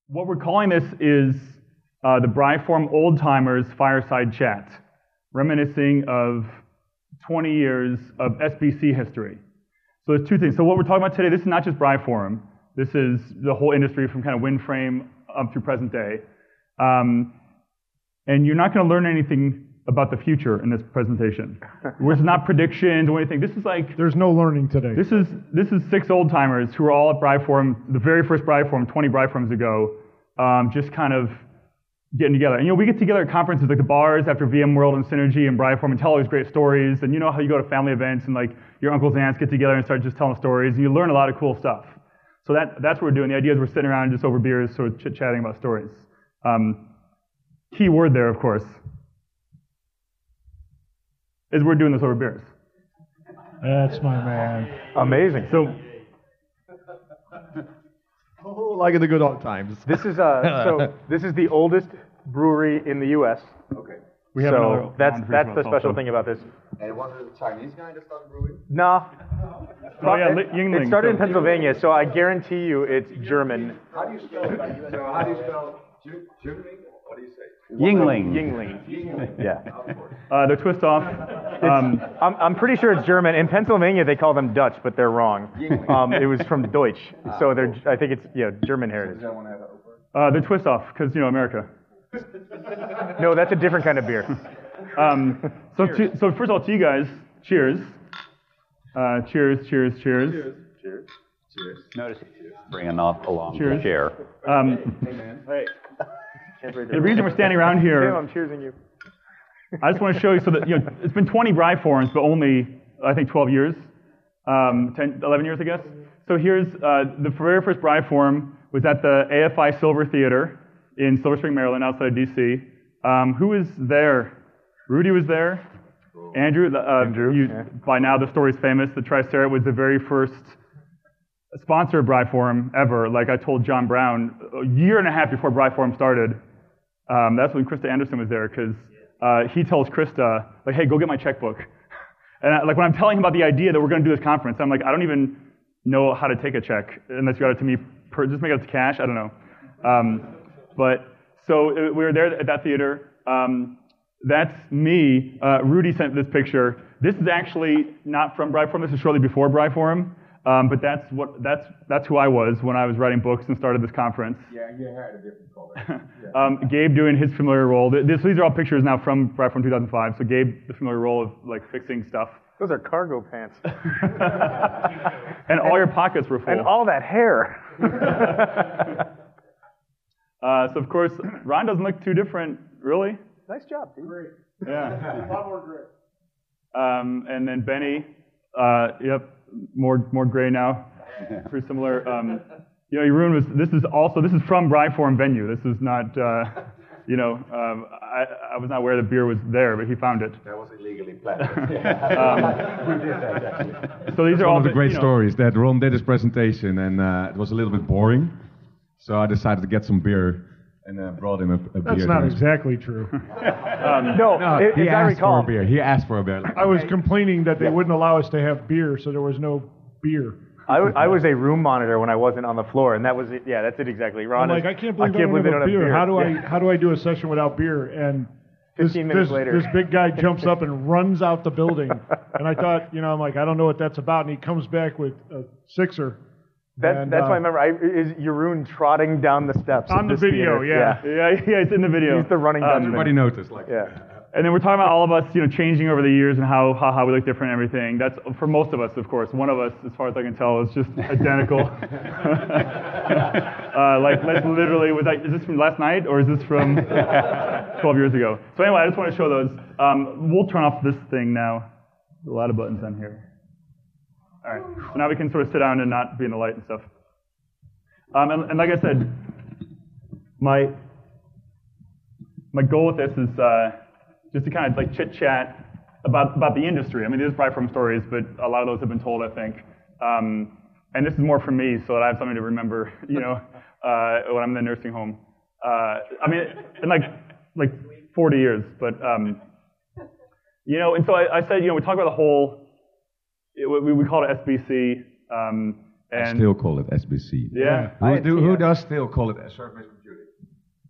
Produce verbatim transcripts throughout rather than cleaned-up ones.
what we're calling this is uh, the Bryform Old Timers Fireside Chat, reminiscing of twenty years of S B C history. So there's two things. So what we're talking about today, this is not just Bryform. This is the whole industry from kind of WinFrame up through present day. Um, and you're not going to learn anything about the future in this presentation. It's not predictions or anything. This is like... There's no learning today. This is this is six old-timers who are all at Bryform, the very first Bryform, twenty Bryforms ago, um, just kind of getting together. And you know, we get together at conferences like the bars after VMworld and Synergy and Bryform and tell all these great stories. And you know how you go to family events and like your uncles and aunts get together and start just telling stories, and you learn a lot of cool stuff. So that that's what we're doing. The idea is we're sitting around just over beers, sort of chit-chatting about stories. Um, key word there, of course, is we're doing this over beers. That's my man. Amazing. So, oh, like in the good old times. This is uh, so this is the oldest brewery in the U S. Okay. we have another So that's round for that's us the special also. thing about this. And was it the Chinese guy that started brewing? Nah. Oh, yeah, it, Li- Yingling, it started so- in Pennsylvania, so I guarantee you it's German. How do you spell it? So how do you spell Ju- Germany? What do you say? Yingling. Yingling. Yingling. Yeah. Of course. Uh, the twist off. Um, I'm, I'm pretty sure it's German. In Pennsylvania, they call them Dutch, but they're wrong. Um, it was from Deutsch, so they're. I think it's yeah German heritage. Does that one have an opener? uh, the twist off, because you know America. No, that's a different kind of beer. Um, so, to, so first of all, to you guys, cheers. Uh, cheers, cheers, cheers. Cheers. Cheers. Cheers. Notice bringing up along Cheers. the chair. Um, Hey, man. Hey. the reason we're standing around Tim, here, I'm cheersing you. I just want to show you so that, you know, it's been twenty Bryforms, but only, I think, twelve years, um, ten, eleven years, I guess. So here's, uh, the very first Bryform was at the A F I Silver Theater in Silver Spring, Maryland, outside of D C. Um, who was there? Rudy was there. Andrew, uh, Andrew, you, yeah. by now the story's famous. The Tricera was the very first sponsor of Bryform ever. Like I told John Brown, a year and a half before Bryform started, um, that's when Krista Anderson was there, because uh, he tells Krista, like, hey, go get my checkbook. And I, like when I'm telling him about the idea that we're going to do this conference, I'm like, I don't even know how to take a check unless you got it to me, per, just make it to cash, I don't know. Um, but so uh, we were there at that theater. Um, That's me. Uh, Rudy sent this picture. This is actually not from Bryform. This is shortly before Bryform. Um, but that's what that's that's who I was when I was writing books and started this conference. Yeah, you had a different color. Yeah. um, Gabe doing his familiar role. This, these are all pictures now from Bryform two thousand five. So Gabe, the familiar role of like fixing stuff. Those are cargo pants. And all your pockets were full. And all that hair. uh, so of course, Ron doesn't look too different, really. Nice job, dude. Great. Yeah. A lot more grit. Um, and then Benny, uh, yep, more more gray now, pretty similar. Um, you know, Jeroen was. This is also this is from Bryform venue. This is not. Uh, you know, um, I, I was not aware the beer was there, but he found it. That was illegally planted. um, We did that actually. so these It's are one all of the the- great you know, stories that Ron did his presentation, and uh, it was a little bit boring. So I decided to get some beer and uh, brought him a, a beer. That's not to- exactly true. Um, No, No, if, he as I asked recall, for a beer. He asked for a beer. I was complaining that they wouldn't allow us to have beer, so there was no beer. I, w- I was a room monitor when I wasn't on the floor, and that was it. Yeah, that's it exactly. Ron I'm is- like, I can't believe I, can't don't believe they have don't a beer. How do I Yeah. how do I do a session without beer? And this, fifteen minutes this, later. this big guy jumps up and runs out the building. And I thought, you know, I'm like, I don't know what that's about. And he comes back with a sixer. That, And, that's uh, why I remember. I, is Jeroen trotting down the steps On of the this video, theater. yeah. yeah, yeah, it's in the video. He's the running Um, Dutchman. Everybody noticed. Like, Yeah. And then we're talking about all of us, you know, changing over the years and how, how how we look different and everything. That's for most of us, of course. One of us, as far as I can tell, is just identical. uh, like, like literally, was that, is this from last night or is this from twelve years ago? So anyway, I just want to show those. Um, we'll turn off this thing now. There's a lot of buttons on here. All right. So now we can sort of sit down and not be in the light and stuff. Um, and, and like I said, my my goal with this is uh, just to kind of like chit chat about about the industry. I mean, these are Bryform stories, but a lot of those have been told, I think. Um, and this is more for me, so that I have something to remember, you know, uh, when I'm in the nursing home. Uh, I mean, in like like forty years, but um, you know. And so I, I said, you know, we talk about the whole. It, we we call it S B C. Um, I and still call it S B C. yeah. Who, do, who does still call it? Sorry, Mister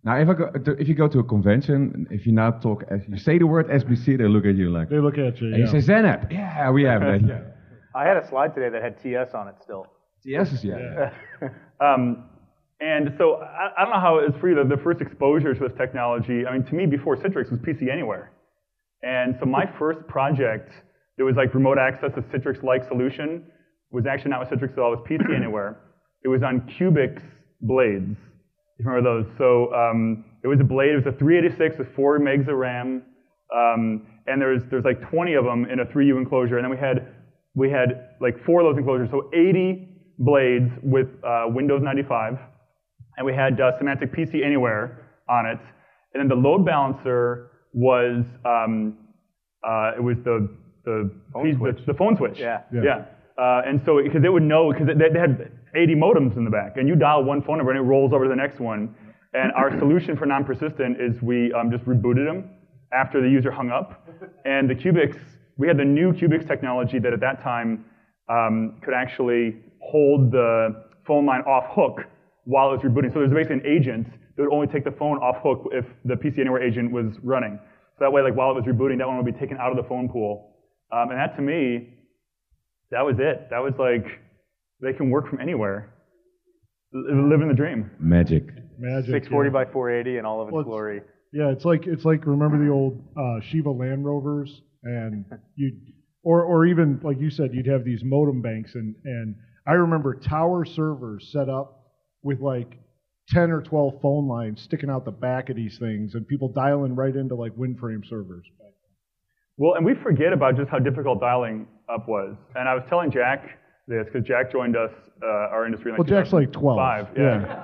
Now, if I go, to, if you go to a convention, if you now talk, if you say the word S B C, they look at you like. They look at you. And Yeah. you say Zenap. Yeah, we have that. Yeah. I had a slide today that had T S on it still. Yes, is yeah. Um, and so I, I don't know how it was for you, the, the first exposure to this technology. I mean, to me, before Citrix was P C Anywhere. And so my first project that was like remote access, a Citrix-like solution, was actually not with Citrix at all, it was P C Anywhere. It was on Cubix blades. You remember those? So um, it was a blade, it was a three eighty-six with four megs of RAM. Um, and there's there's like twenty of them in a three U enclosure. And then we had we had like four of those enclosures, so eighty blades with uh, Windows ninety-five. And we had uh, Symantec P C Anywhere on it. And then the load balancer was um, uh, it was the the phone the, switch. the phone switch. Yeah. Yeah. yeah. Uh, and so because it would know because they, they had eighty modems in the back, and you dial one phone number and it rolls over to the next one. And our solution for non-persistent is we um, just rebooted them after the user hung up. And the Cubix, we had the new Cubix technology that at that time um, could actually hold the phone line off hook while it was rebooting. So there's basically an agent that would only take the phone off hook if the P C Anywhere agent was running. So that way, like while it was rebooting, that one would be taken out of the phone pool. Um, and that to me, that was it. That was like, they can work from anywhere. L- living the dream. Magic. Magic. six forty yeah. by four eighty and all of its Well, it's- glory. Yeah, it's like it's like remember the old uh, Shiva Land Rovers, and you, or or even like you said, you'd have these modem banks, and and I remember tower servers set up with like ten or twelve phone lines sticking out the back of these things, and people dialing right into like WinFrame servers. Well, and we forget about just how difficult dialing up was. And I was telling Jack this, because Jack joined us, uh, our industry in like Well, Jack's like twelve. Five, yeah.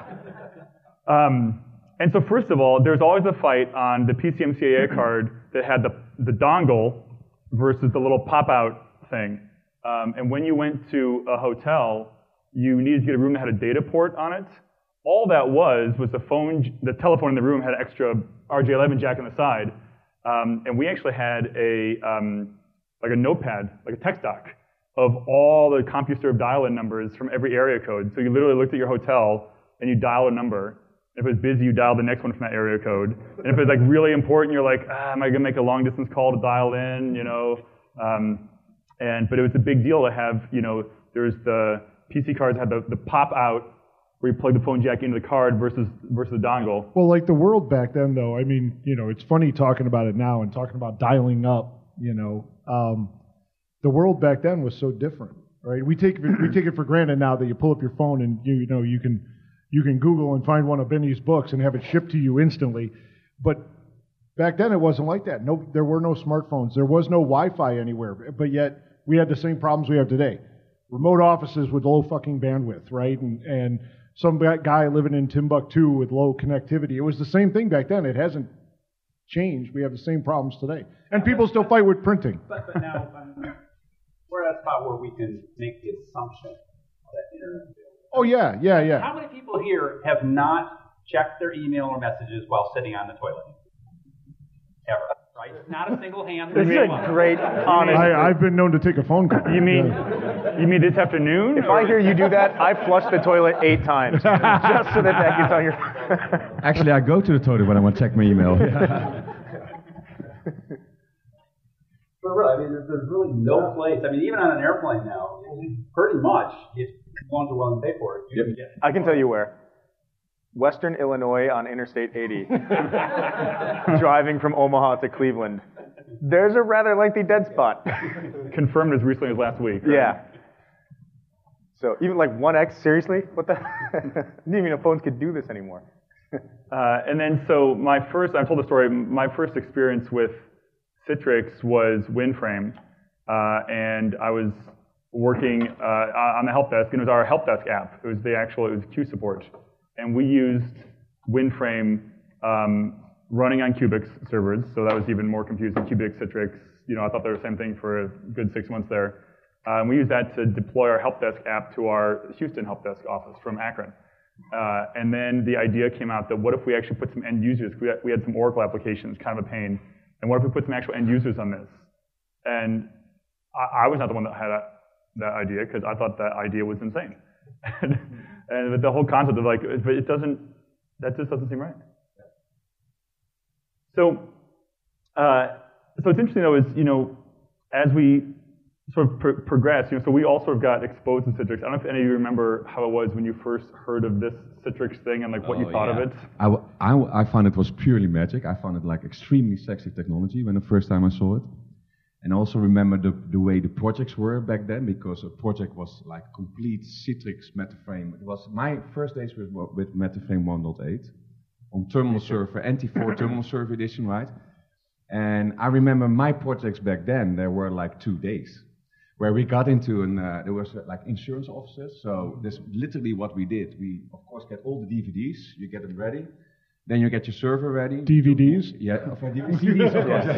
Um, and so first of all, there's always a fight on the P C M C I A card that had the, the dongle versus the little pop-out thing. Um, and when you went to a hotel, you needed to get a room that had a data port on it. All that was was the phone, the telephone in the room had an extra R J eleven jack on the side. Um, and we actually had a um, like a notepad, like a text doc, of all the CompuServe dial-in numbers from every area code. So you literally looked at your hotel and you dial a number. If it was busy, you dial the next one from that area code. And if it was like really important, you're like, ah, am I gonna make a long distance call to dial in, you know? Um, and but it was a big deal to have, you know, there's the P C cards that had the, the pop out where you plug the phone jack into the card versus versus the dongle. Well, like the world back then, though, I mean, you know, it's funny talking about it now and talking about dialing up, you know. Um, the world back then was so different, right? We take we take it for granted now that you pull up your phone and you, you know you can you can Google and find one of Benny's books and have it shipped to you instantly. But back then it wasn't like that. No, there were no smartphones. There was no Wi-Fi anywhere. But yet we had the same problems we have today. Remote offices with low fucking bandwidth, right? And and some guy living in Timbuktu with low connectivity. It was the same thing back then. It hasn't changed. We have the same problems today. And people still fight with printing. But, but now um, we're at a spot where we can make the assumption that internet. Oh, yeah, yeah, yeah. How many people here have not checked their email or messages while sitting on the toilet? Ever, right? Not a single hand. This is a great, honest. I, I've been known to take a phone call. You mean Yeah. you mean this afternoon? If I hear you do that, I flush the toilet eight times just so that that gets on your. Actually, I go to the toilet when I want to check my email. But really, I mean, there's, there's really no place. I mean, even on an airplane now, pretty much, if ones are willing to pay for it, you can get it. I can tell you where. Western Illinois on Interstate eighty. Driving from Omaha to Cleveland. There's a rather lengthy dead spot. Confirmed as recently as last week. Yeah. So even like one X, seriously? What the? I didn't even know phones could do this anymore. Uh, and then so my first, I've told the story, my first experience with Citrix was WinFrame. Uh, and I was working uh, on the help desk, and it was our help desk app. It was the actual, it was Q support. And we used WinFrame um, running on Cubix servers, so that was even more confusing. Cubix, Citrix, you know, I thought they were the same thing for a good six months there. Uh, and we used that to deploy our help desk app to our Houston help desk office from Akron. Uh, and then the idea came out that what if we actually put some end users, we had, we had some Oracle applications, kind of a pain, and what if we put some actual end users on this? And I, I was not the one that had a, that idea, because I thought that idea was insane. And the whole concept of like, but it doesn't, that just doesn't seem right. So, uh, so it's interesting though is, you know, as we sort of pro- progress, you know, so we all sort of got exposed to Citrix. I don't know if any of you remember how it was when you first heard of this Citrix thing and like what Oh, you thought yeah. of it. I, w- I, w- I found it was purely magic. I found it like extremely sexy technology when the first time I saw it. And I also remember the, the way the projects were back then, because a project was like complete Citrix MetaFrame. It was my first days with, with MetaFrame one point eight on terminal server, N T four terminal server edition, right? And I remember my projects back then, there were like two days where we got into an, uh, there was uh, like insurance offices. So this literally what we did. We, of course, get all the D V Ds, you get them ready. Then you get your server ready. D V Ds? Yeah, of course, D V Ds, of course.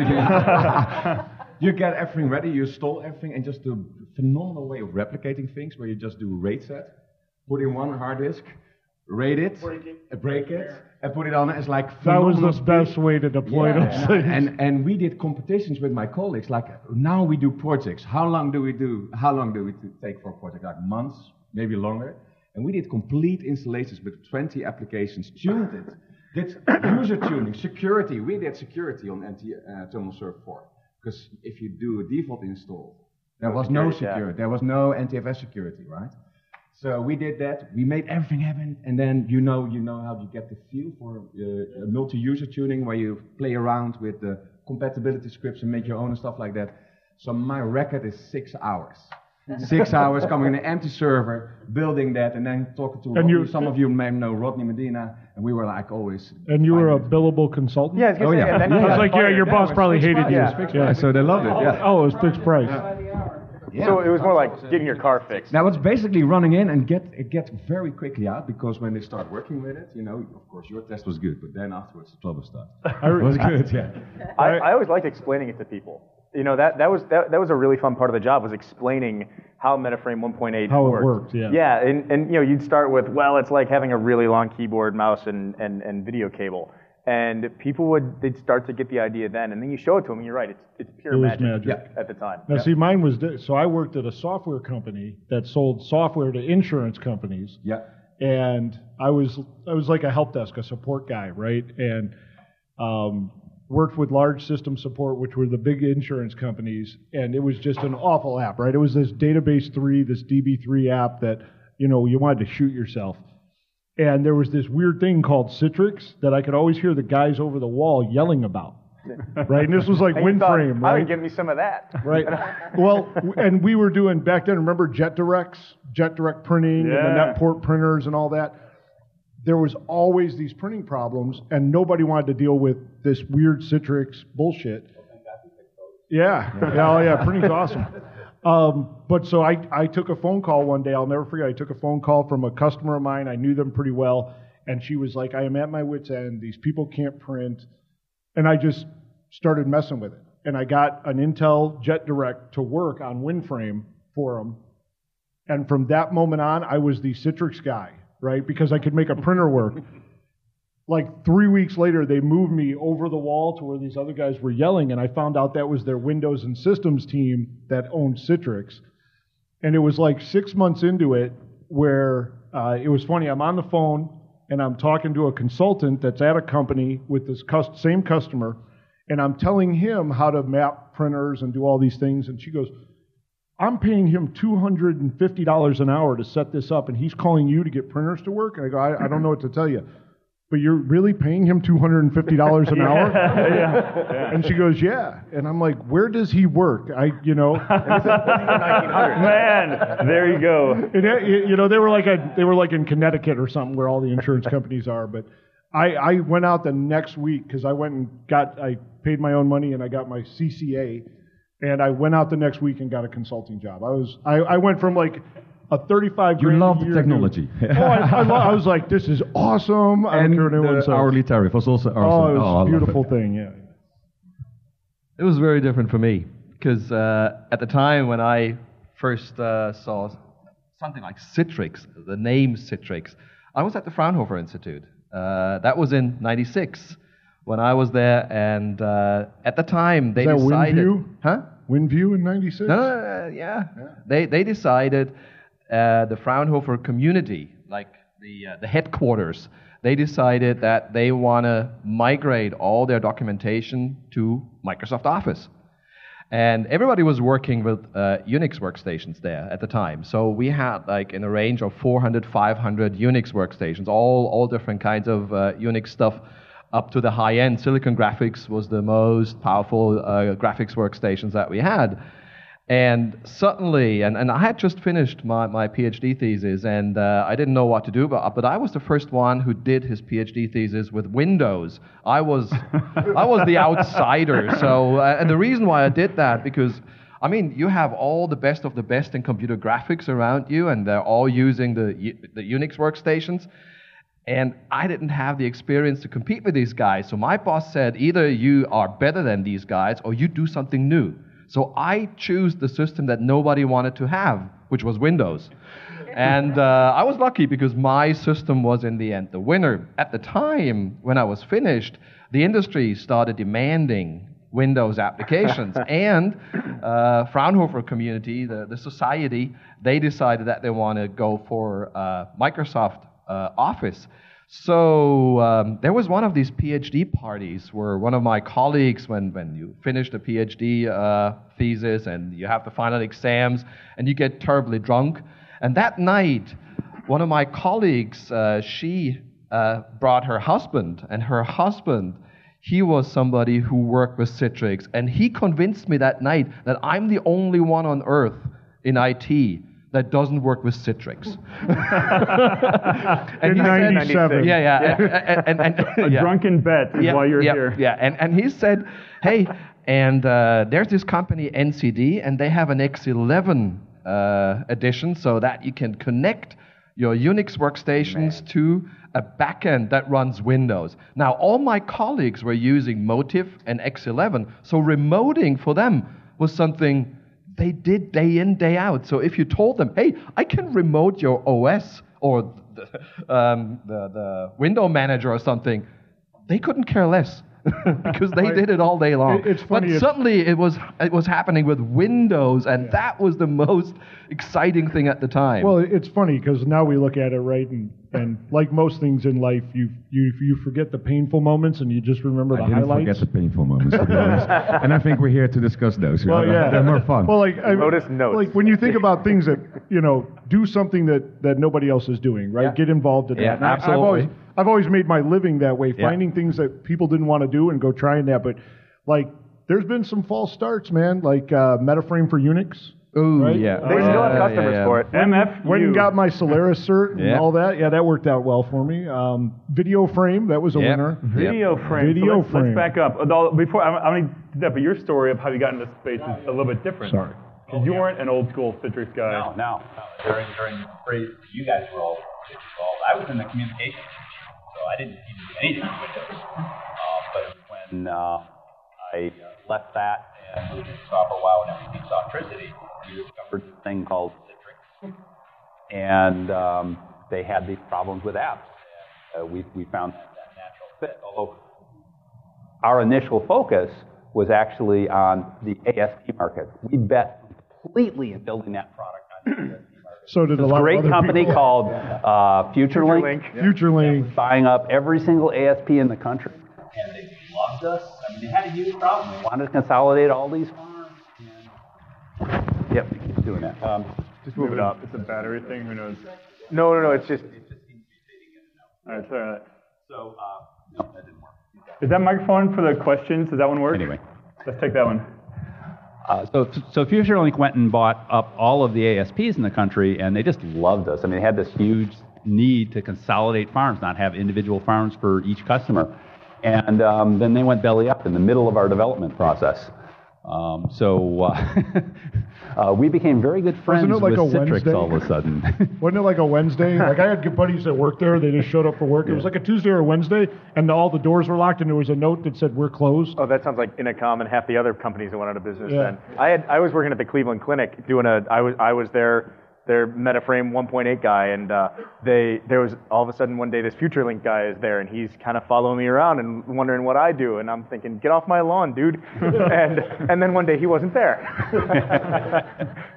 yes. You get everything ready, you install everything, and just a phenomenal way of replicating things where you just do RAID set, put in one hard disk, RAID it, break it, break it and put it on. It's like That was the phenomenal best speed. way to deploy Yeah, those things. and, and we did competitions with my colleagues. Like now we do projects. How long do we do? How long do we t- take for a project? Like months, maybe longer. And we did complete installations with twenty applications, tuned it, did user tuning, security. We did security on N T, uh, Terminal Server four. Because if you do a default install, there was no security, yeah. security. There was no N T F S security, right? So we did that. We made everything happen, and then you know, you know how you get the feel for uh, multi-user tuning, where you play around with the compatibility scripts and make your own and stuff like that. So my record is six hours. Six hours coming in an empty server, building that, and then talking to And Rodney. you- Some of you may know Rodney Medina, and we were like always. And you were a five billable consultant? Yeah, I was gonna Oh, say, yeah. and then Yeah, you I got was like, yeah, fired. your Yeah, boss it was probably fixed hated price. you. Yeah, fixed price, so they loved it. Yeah. Oh, it was fixed price. Yeah. So it was more like getting your car fixed. Now it's basically running in and get it gets very quickly out, because when they start working with it, you know, of course your test was good, but then afterwards the trouble starts. It was good, yeah. I, I always liked explaining it to people. You know, that, that was that, that was a really fun part of the job, was explaining how MetaFrame one point eight How it worked. worked, yeah. Yeah, and, and you know, you'd start with, well, it's like having a really long keyboard, mouse, and, and, and video cable. And people would, they'd start to get the idea then, and then you show it to them, and you're right, it's, it's pure It was magic, magic. at the time. Now, see, mine was, di- so I worked at a software company that sold software to insurance companies. Yeah. And I was, I was like a help desk, a support guy, right? And um, worked with large system support, which were the big insurance companies. And it was just an awful app, right? It was this Database three, this D B three app that, you know, you wanted to shoot yourself. And there was this weird thing called Citrix that I could always hear the guys over the wall yelling about, right? And this was like And you thought, WinFrame, I right? would give me some of that. Right. Well, w- and we were doing back then, remember JetDirects, JetDirect printing and the Yeah. NetPort printers and all that? There was always these printing problems, and nobody wanted to deal with this weird Citrix bullshit. Yeah. Yeah, oh yeah, printing's awesome. Um, but so I, I took a phone call one day, I'll never forget, I took a phone call from a customer of mine, I knew them pretty well, and she was like, I am at my wit's end, these people can't print, and I just started messing with it. And I got an Intel JetDirect to work on WinFrame for them, and from that moment on, I was the Citrix guy, right, because I could make a printer work. Like three weeks later, they moved me over the wall to where these other guys were yelling, and I found out that was their Windows and Systems team that owned Citrix. And it was like six months into it where uh, it was funny. I'm on the phone, and I'm talking to a consultant that's at a company with this cus- same customer, and I'm telling him how to map printers and do all these things, and she goes, I'm paying him two hundred fifty dollars an hour to set this up, and he's calling you to get printers to work? And I go, I, I don't know what to tell you. But you're really paying him two hundred fifty dollars an hour? yeah, yeah. And she goes, yeah. And I'm like, where does he work? I, you know. Man, there you go. And it, you know, they were like a, they were like in Connecticut or something where all the insurance companies are. But I, I went out the next week because I went and got, I paid my own money and I got my C C A. And I went out the next week and got a consulting job. I was, I, I went from like a thirty-five You grand love a the year technology. To, oh, I, I, lo- I was like, this is awesome. I don't And care what anyone the says. hourly tariff was also awesome. Oh, it was I a love beautiful it. thing, yeah. It was very different for me because uh, at the time when I first uh, saw something like Citrix, the name Citrix, I was at the Fraunhofer Institute. Uh, that was in ninety-six when I was there, and uh, at the time they Is that decided, WinView? huh? WinView in ninety-six? No, no, no, no, yeah. They they decided uh, the Fraunhofer community, like the uh, the headquarters, they decided that they want to migrate all their documentation to Microsoft Office. And everybody was working with uh, Unix workstations there at the time. So we had like in a range of four hundred, five hundred Unix workstations, all, all different kinds of uh, Unix stuff up to the high end. Silicon Graphics was the most powerful uh, graphics workstations that we had. And suddenly, and, and I had just finished my, my PhD thesis, and uh, I didn't know what to do, but, but I was the first one who did his PhD thesis with Windows. I was, I was the outsider. So, uh, and the reason why I did that, because, I mean, you have all the best of the best in computer graphics around you, and they're all using the, the Unix workstations. And I didn't have the experience to compete with these guys. So my boss said, either you are better than these guys, or you do something new. So I chose the system that nobody wanted to have, which was Windows. And uh, I was lucky because my system was in the end the winner. At the time, when I was finished, the industry started demanding Windows applications. And uh, Fraunhofer community, the, the society, they decided that they want to go for uh, Microsoft uh, Office. So um, there was one of these PhD parties where one of my colleagues, when, when you finish the PhD uh, thesis and you have the final exams and you get terribly drunk. And that night, one of my colleagues, uh, she uh, brought her husband, and her husband, he was somebody who worked with Citrix, and he convinced me that night that I'm the only one on earth in I T that doesn't work with Citrix. In ninety-seven. Yeah, yeah. And, and, and, and, A yeah. drunken bet is yeah, why you're yeah, here. Yeah, and, and he said, hey, and uh, there's this company N C D, and they have an X eleven uh, edition so that you can connect your Unix workstations Man. to a backend that runs Windows. Now, all my colleagues were using Motif and X eleven, so remoting for them was something they did day in, day out. So if you told them, hey, I can remote your O S or the, um, the, the window manager or something, they couldn't care less because they did it all day long. It's funny, but it's, suddenly it was it was happening with Windows, and yeah. that was the most exciting thing at the time. Well, it's funny because now we look at it, right, and, and like most things in life, you you you forget the painful moments and you just remember I the didn't highlights. forget the painful moments, to be honest. And I think we're here to discuss those. Well, right? yeah, They're more fun. Well, like I, Lotus notes. like when you think about things that you know, do something that, that nobody else is doing, right? Yeah. Get involved in Yeah, that. And I- absolutely. I've always I've always made my living that way, Yeah. finding things that people didn't want to do and go trying that. But like, there's been some false starts, man. Like uh, Metaframe for Unix. Ooh, right? yeah. They still have Yeah, customers yeah, yeah. for it. M F U. Went and got my Solaris cert and Yeah. all that. Yeah, that worked out well for me. Um, Video Frame, that was a Yep. winner. Video frame. Video so let's, frame. let's back up. Although, before I'm, I'm going to do that, but your story of how you got into space is a little bit different. Sorry. Because you weren't an old school Citrix guy. No, no, no. During during pre you guys were all involved. I was in the communications, so I didn't even do anything with Windows. Uh, but when uh, I left that and moved to software WoW and everything Softricity, we discovered a thing called Citrix, and um, they had these problems with apps. And, uh, we we found that, that natural fit. Although our initial focus was actually on the A S P market. We bet completely in building that product on the A S P market. So did a This lot great of other company people. called uh, FutureLink, FutureLink. buying up every single A S P in the country. And they loved us. I mean, they had a huge problem. They wanted to consolidate all these farms. And yep, they keep doing that. Um, Just move it up. It's a battery thing. Who knows? No, no, no. It's just it just seems to be fading in and out. All right, sorry. about that. So, uh, no, that didn't work. Is that microphone for the questions? Does that one work? Anyway. Let's take that one. Uh, so, so FutureLink went and bought up all of the A S Ps in the country, and they just loved us. I mean, they had this huge need to consolidate farms, not have individual farms for each customer. And um, then they went belly up in the middle of our development process. Um, so uh, uh, we became very good friends Wasn't it like with a Citrix Wednesday? all of a sudden. Wasn't it like a Wednesday? Like I had good buddies that worked there. They just showed up for work. It was like a Tuesday or a Wednesday, and all the doors were locked, and there was a note that said we're closed. oh, that sounds like Intercom and half the other companies that went out of business. Yeah. Then I had I was working at the Cleveland Clinic doing a I was I was their their Metaframe one point eight guy, and uh, they there was all of a sudden one day this FutureLink guy is there, and he's kind of following me around and wondering what I do, and I'm thinking, get off my lawn, dude. and and then one day he wasn't there.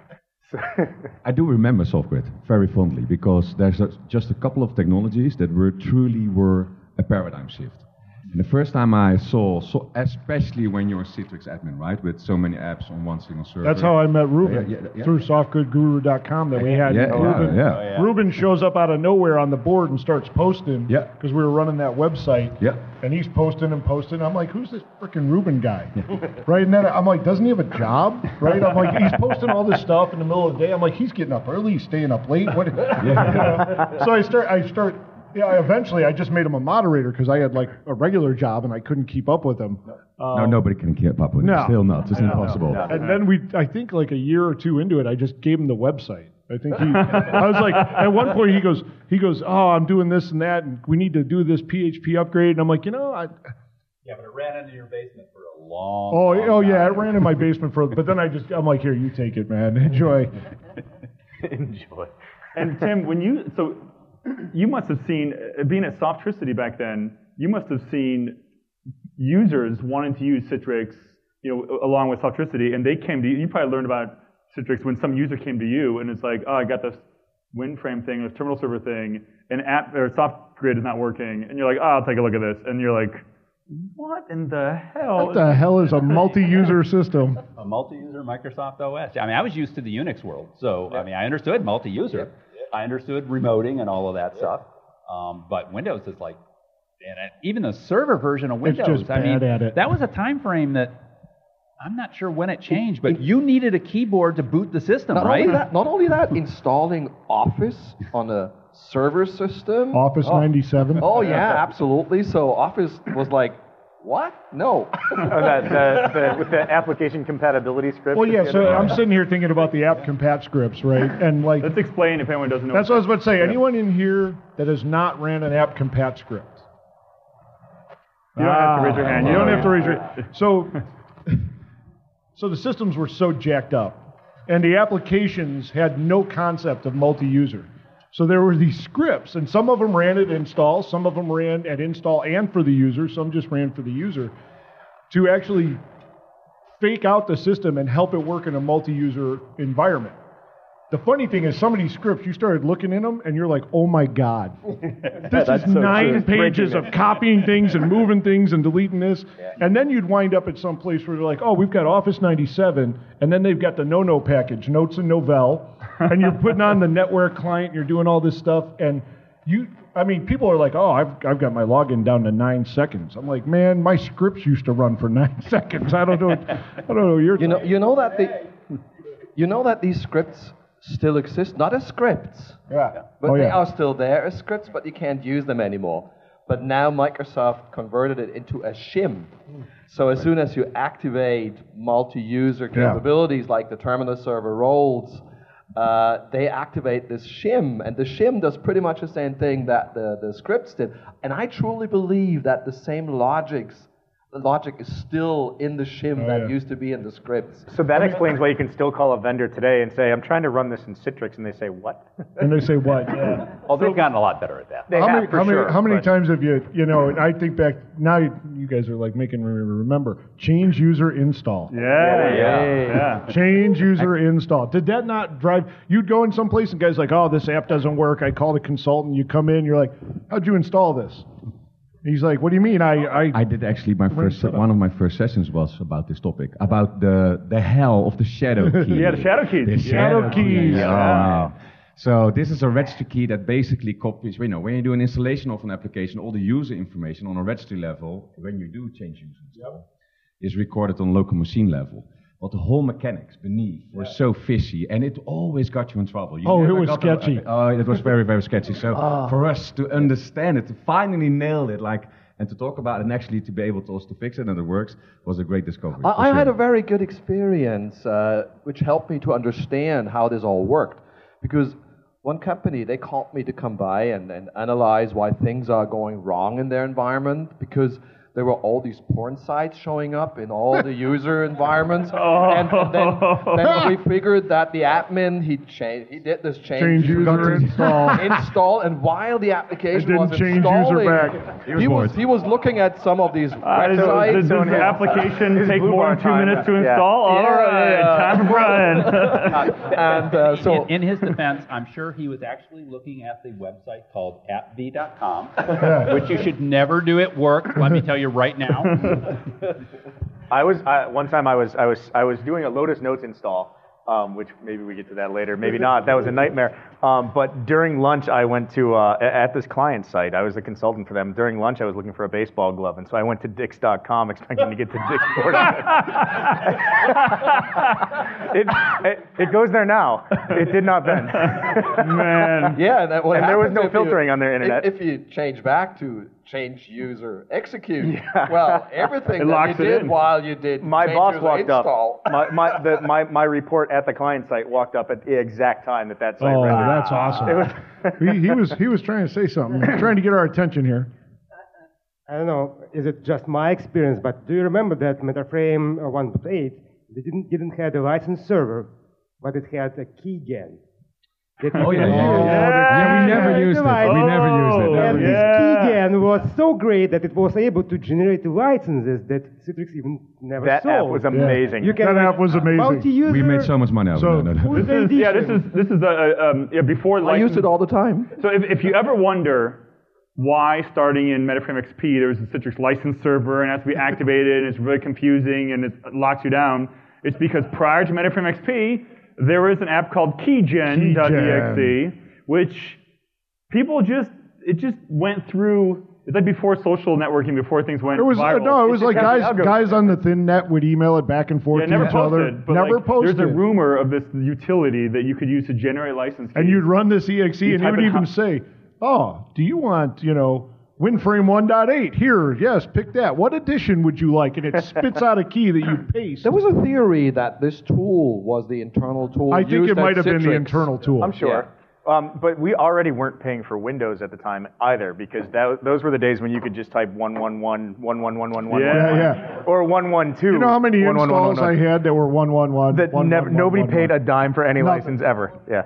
I do remember SoftGrid very fondly because there's a, just a couple of technologies that were truly were a paradigm shift. And the first time I saw, so especially when you're a Citrix admin, right, with so many apps on one single server. That's how I met Ruben, Yeah, yeah, yeah. through soft grid guru dot com that we had. Yeah, Ruben, yeah, yeah. yeah. Ruben shows up out of nowhere on the board and starts posting. Yeah. Because we were running that website. Yeah. And he's posting and posting. I'm like, who's this freaking Ruben guy? Right? And then I'm like, doesn't he have a job? Right? I'm like, he's posting all this stuff in the middle of the day. I'm like, he's getting up early, he's staying up late. What? Yeah. You know? So I start, I start. Yeah, eventually I just made him a moderator because I had like a regular job and I couldn't keep up with him. Um, No, nobody can keep up with no. it. Still not. It's No, no, impossible. no. And then we, I think like a year or two into it, I just gave him the website. I think he, I was like, at one point he goes, he goes, oh, I'm doing this and that, and we need to do this P H P upgrade. And I'm like, you know, I, Yeah, but it ran into your basement for a long, oh, long oh yeah, time. it ran in my basement for, but then I just, I'm like, here, you take it, man, enjoy. Enjoy. And Tim, when you, so you must have seen, uh, being at Softricity back then, you must have seen users wanting to use Citrix, you know, along with Softricity, and they came to you. You probably learned about Citrix when some user came to you, and it's like, oh, I got this WinFrame thing, this terminal server thing, and app or SoftGrid is not working, and you're like, oh, I'll take a look at this, and you're like, what in the hell? What the hell is a multi-user system? A multi-user Microsoft O S. I mean, I was used to the Unix world, so I mean, I understood multi-user. I understood remoting and all of that stuff. Um, but Windows is like, and it- even the server version of It's Windows. just I mean, bad at it. that was a time frame that I'm not sure when it changed, but you needed a keyboard to boot the system, Not right? only that, not only that, installing Office on a server system. Office oh, ninety-seven. Oh yeah, absolutely. So Office was like, what? No. Oh, that, the, the, with the application compatibility script. Well, yeah, at the so end of I'm it. sitting here thinking about the app compat scripts, right? And like, Let's explain if anyone doesn't know. that's what I was about to say. Anyone in here that has not ran an app compat script? You don't have to raise your hand. You don't know. have to raise your So, so the systems were so jacked up, and the applications had no concept of multi-user. So there were these scripts, and some of them ran at install, some of them ran at install and for the user, some just ran for the user, to actually fake out the system and help it work in a multi-user environment. The funny thing is, some of these scripts, you started looking in them, and you're like, oh my God. This That's is so nine true. pages Breaking of copying things and moving things and deleting this. And then you'd wind up at some place where they're like, oh, we've got Office ninety-seven, and then they've got the no-no package, Notes and Novell, and you're putting on the network client, you're doing all this stuff, and you, I mean, people are like, oh, I've, I've got my login down to nine seconds. I'm like, man, my scripts used to run for nine seconds. I don't know, I don't know, you're You know, you know that the, you know that these scripts still exist, not as scripts, Yeah. but Oh, they yeah. are still there as scripts, but you can't use them anymore. But now Microsoft converted it into a shim. So as soon as you activate multi-user Yeah. capabilities like the terminal server roles, uh, they activate this shim, and the shim does pretty much the same thing that the, the scripts did. And I truly believe that the same logics, the logic is still in the shim Oh, that yeah. used to be in the scripts. So that explains why you can still call a vendor today and say, I'm trying to run this in Citrix, and they say, what? And they say, what? Yeah. Well, they've gotten a lot better at that. They how have, many, for how many, sure, how many but- times have you, you know, and I think back, now you, you guys are like making me remember, change user install. Yeah, Yeah. yeah. Change user install. Did that not drive, you'd go in someplace and guys like, oh, this app doesn't work. I called a consultant. You come in, you're like, how'd you install this? He's like, what do you mean? I, I, I did actually my first set up. one of my first sessions was about this topic, about the the hell of the shadow key. Yeah, the shadow keys. The Yeah. Shadow keys. Oh, Yeah. man. So this is a registry key that basically copies, you know, when you do an installation of an application, all the user information on a registry level, when you do change user install, is recorded on local machine level. But the whole mechanics beneath were so fishy, and it always got you in trouble. You Oh, it never was got a- sketchy. Oh, it was very, very sketchy. So for us to understand it, to finally nail it, like, and to talk about it, and actually to be able to also fix it and it works, was a great discovery. I, for I had sure. a very good experience, uh, which helped me to understand how this all worked. Because one company, they called me to come by and, and analyze why things are going wrong in their environment, because there were all these porn sites showing up in all the user environments. Oh. And, and then, then we figured that the admin, he changed, he did this change. Change he forgot user to install. install, and while the application It was didn't change user installing, back. he was, he was looking at some of these Uh, does, websites. does, does the application take Blue more Bar than two time. minutes to Yeah. install? All Yeah, right, yeah. time for Brian. and uh, so in, in his defense, I'm sure he was actually looking at the website called appv dot com, which you should never do at work. Let me tell you right now. I was I, one time I was I was I was doing a Lotus Notes install, um, which maybe we get to that later, maybe not. That was a nightmare. Um, but during lunch, I went to uh, a- at this client site. I was a consultant for them. During lunch, I was looking for a baseball glove, and so I went to Dix dot com expecting to get to Dick's Sporting Goods. it, it it goes there now. It did not then. Man. yeah, that what And there was happens no if you- filtering on their internet. If, if you change back to change user execute, Yeah. well, everything It that locks you it did in. while you did My change boss user walked install. up. My my, the, my my report at the client site walked up at the exact time that that site Oh, rendered. that's awesome. he, he was he was trying to say something. He was trying to get our attention here. I don't know, is it just my experience, but do you remember that MetaFrame uh, one point eight, they didn't, didn't have a licensed server, but it had a keygen. That you Oh, yeah, can yeah, use. yeah. Yeah, we never Yeah, used it. right. We never used it. Oh, Never And used this it. yeah. keygen was so great that it was able to generate licenses that Citrix even never That sold. app was amazing. You can That like, app was amazing. multi-user, We made so much money out of So- it. No, no, no. full This is, yeah, this is edition. this is a, a um, yeah, before I license. use it all the time. So if, if you ever wonder why starting in MetaFrame X P there's a Citrix license server and it has to be activated and it's really confusing and it locks you down, it's because prior to MetaFrame X P there was an app called keygen dot E X E, which people just it just went through. It's like before social networking, before things went It was uh, viral. no, it was It's like just guys algorithm. guys on the thin net would email it back and forth Yeah, to never each other. posted, but Never like, posted. There's a rumor of this utility that you could use to generate license keys. And you'd run this E X E, You and he type would it even out. say, "Oh, do you want, you know, WinFrame one point eight? Here, yes, pick that. What edition would you like?" And it spits out a key that you paste. There was a theory that this tool was the internal tool. I think used it at might have been the Citrix. internal tool. I'm sure. Um, but we already weren't paying for Windows at the time either, because that, those were the days when you could just type one one one, one one one one one, Yeah, yeah. or one one two. You know how many installs I had that were one one one? That one, never, one, one, nobody one, paid one. a dime for any Nothing. license ever. Yeah.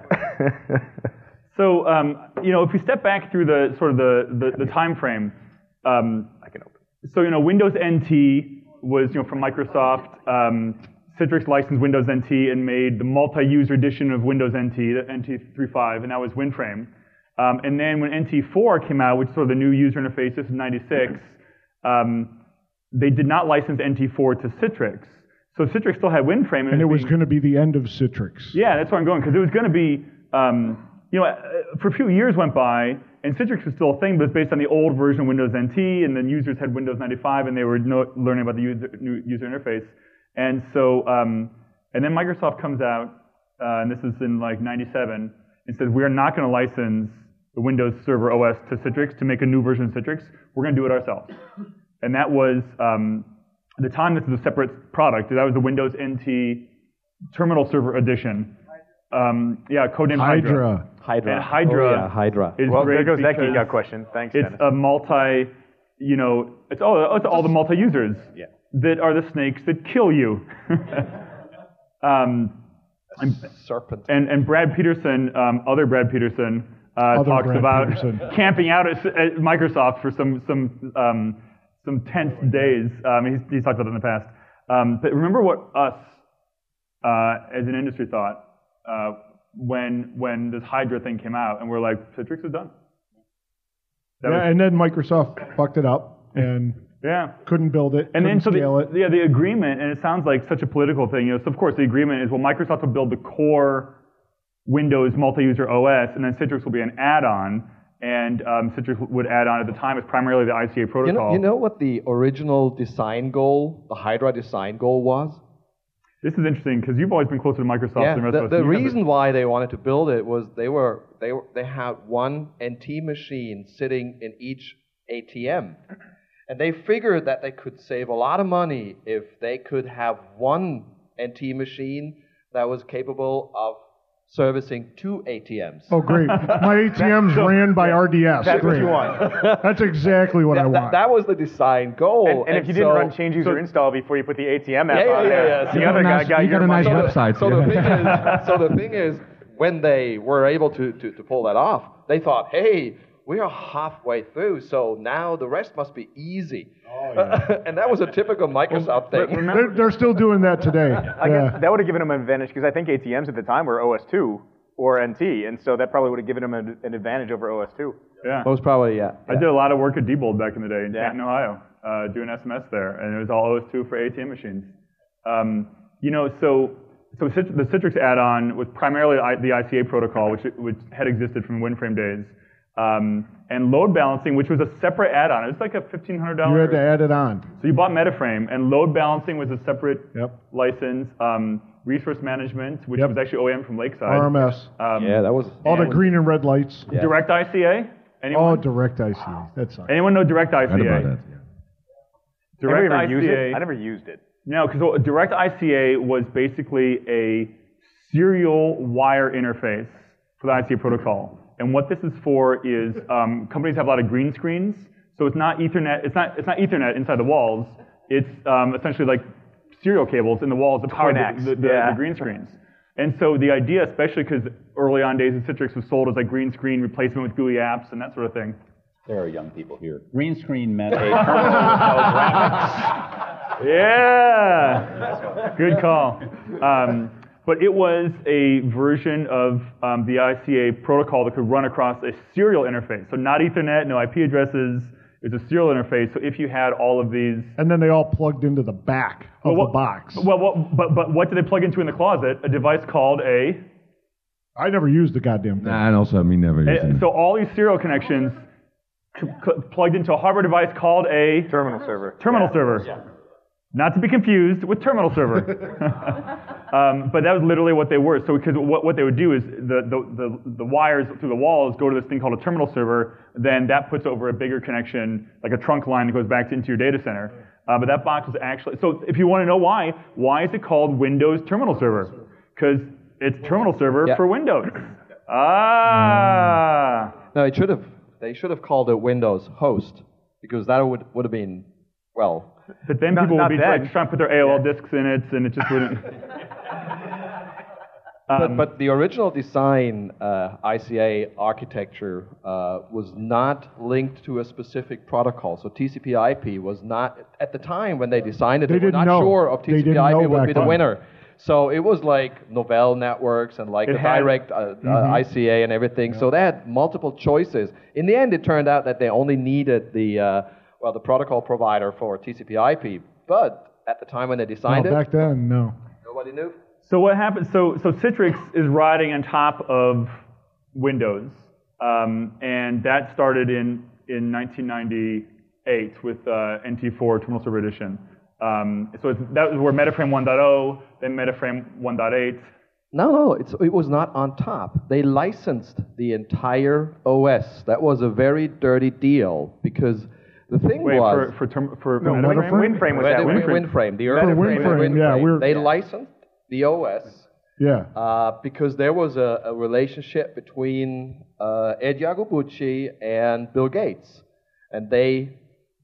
So, um, you know, if we step back through the sort of the, the, the time frame, um, I can open. so, you know, Windows N T was, you know, from Microsoft. Um, Citrix licensed Windows N T and made the multi-user edition of Windows N T, the N T three point five, and that was WinFrame. Um, and then when N T four came out, which is sort of the new user interface, this is ninety-six, um, they did not license N T four to Citrix. So Citrix still had WinFrame. And it was being- going to be the end of Citrix. Yeah, that's where I'm going, because it was going to be, um, you know, uh, for a few years went by, and Citrix was still a thing, but it's based on the old version of Windows N T, and then users had Windows ninety-five, and they were no, learning about the user, new user interface. And so, um, and then Microsoft comes out, uh, and this is in like ninety-seven, and says, we are not going to license the Windows Server O S to Citrix to make a new version of Citrix. We're going to do it ourselves. And that was, um, at the time, this was a separate product. That was the Windows N T Terminal Server Edition. Um, yeah, codenamed Hydra. Hydra. Hydra. And Hydra, Oh, yeah, Hydra. is Well, great there goes that because geek out question. Thanks, it's Dennis. a multi, you know, it's all, it's all the multi-users Yeah. that are the snakes that kill you. um, and, Serpent. and, and Brad Peterson, um, other Brad Peterson, uh, Other talks Brad about Peterson. camping out at, at Microsoft for some some um, some tense days. Um, he's, he's talked about it in the past. Um, but remember what us, uh, as an industry, thought uh, when when this Hydra thing came out, and we're like, Citrix is done. That Yeah, was- and then Microsoft fucked it up and yeah. couldn't build it, And then couldn't so scale the, it. yeah, the agreement, and it sounds like such a political thing. You know, so of course the agreement is, well, Microsoft will build the core Windows multi-user O S, and then Citrix will be an add-on. And um, Citrix would add on at the time as primarily the I C A You protocol. know, you know what the original design goal, the Hydra design goal was? This is interesting because you've always been closer to Microsoft Yeah, than the rest the, of us. the You have reason why they wanted to build it was they were they were they had one N T machine sitting in each A T M, and they figured that they could save a lot of money if they could have one N T machine that was capable of servicing two A T Ms. Oh, great. My A T Ms ran by R D S. That's Great. what you want. That's exactly what I That, want. that, that was the design goal. And, and if you didn't so, run change user install before you put the A T M app Yeah, yeah, on yeah, there, yeah. So the you other got a guy nice- got you your got a nice money. website. So the thing is, so the thing is, when they were able to, to, to pull that off, they thought, hey, we are halfway through, so now the rest must be easy. Oh, yeah. And that was a typical Microsoft thing. they're, they're still doing that today. I yeah. guess that would have given them an advantage because I think A T Ms at the time were O S two or N T, and so that probably would have given them an, an advantage over O S two. Yeah. Most probably, yeah. I did a lot of work at Diebold back in the day in Yeah. Canton, Ohio, uh, doing S M S there, and it was all O S two for A T M machines. Um, you know, so so Cit- the Citrix add-on was primarily I- the I C A protocol, which which had existed from WinFrame days, um, and load balancing, which was a separate add-on. It was like a fifteen hundred dollars. You had to add it on. So you bought MetaFrame, and load balancing was a separate Yep. license. Um, resource management, which Yep. was actually O E M from Lakeside. R M S. Um, Yeah, that was... All the and- green and red lights. Yeah. Direct I C A. Anyone? Oh, direct I C. That sucks. Anyone know Direct I C A? Read about that. Yeah. I never Direct even used I C A. it. I never used it. No, because Direct I C A was basically a serial wire interface for the I C A protocol. And what this is for is um, companies have a lot of green screens, so it's not Ethernet. It's not. It's not Ethernet inside the walls. It's um, essentially like serial cables in the walls that power Twin-X, the, the, the, yeah. the green screens. And so the idea, especially because early on days of Citrix was sold as like green screen replacement with G U I apps and that sort of thing. There are young people here. Green screen meant a terminal with no graphics. Yeah, good call. Um, but it was a version of um, the I C A protocol that could run across a serial interface. So not Ethernet, no I P addresses. It's a serial interface. So if you had all of these, And then they all plugged into the back of well, what, the box. Well, what, but but what did they plug into in the closet? A device called a. I never used the goddamn thing. Nah, and also, I mean, never used a it. so all these serial connections c- c- plugged into a hardware device called a Terminal server. terminal Yeah. server. Yeah. Not to be confused with terminal server. um, but that was literally what they were. So because what, what they would do is the, the, the, the wires through the walls go to this thing called a terminal server, then that puts over a bigger connection, like a trunk line that goes back into your data center. Uh, but that box was actually, so if you want to know why, why is it called Windows Terminal Server? Because it's terminal server Yeah. for Windows. Ah. No, it should have. They should have called it Windows Host, because that would would have been, well... But then Not- people would not be then. like, trying to put their A O L disks in it, and it just wouldn't. But, Um, but the original design uh, I C A architecture uh, was not linked to a specific protocol. So T C P I P was not, at the time when they designed it, They they, were didn't not know. sure of They T C P I P didn't know would back be the then. winner. So it was like Novell Networks and like It the had- direct uh, uh, I C A and everything. So they had multiple choices. In the end, it turned out that they only needed the, uh, well, the protocol provider for T C P I P. But at the time when they No, designed it, back then, no. nobody knew. So what happened? So so Citrix is riding on top of Windows, um, and that started in in nineteen ninety-eight with uh, N T four Terminal Server Edition. Um, so it's, that was where MetaFrame one point oh, then MetaFrame one point eight. No, no, it's, it was not on top. They licensed the entire O S. That was a very dirty deal because the thing Wait, was... for for, term, for, for No, MetaFrame? MetaFrame? WinFrame was Well, that. the WinFrame. WinFrame, the For early WinFrame, yeah, we're- they licensed the O S Yeah. uh, because there was a, a relationship between uh, Ed Yagobuchi and Bill Gates, and they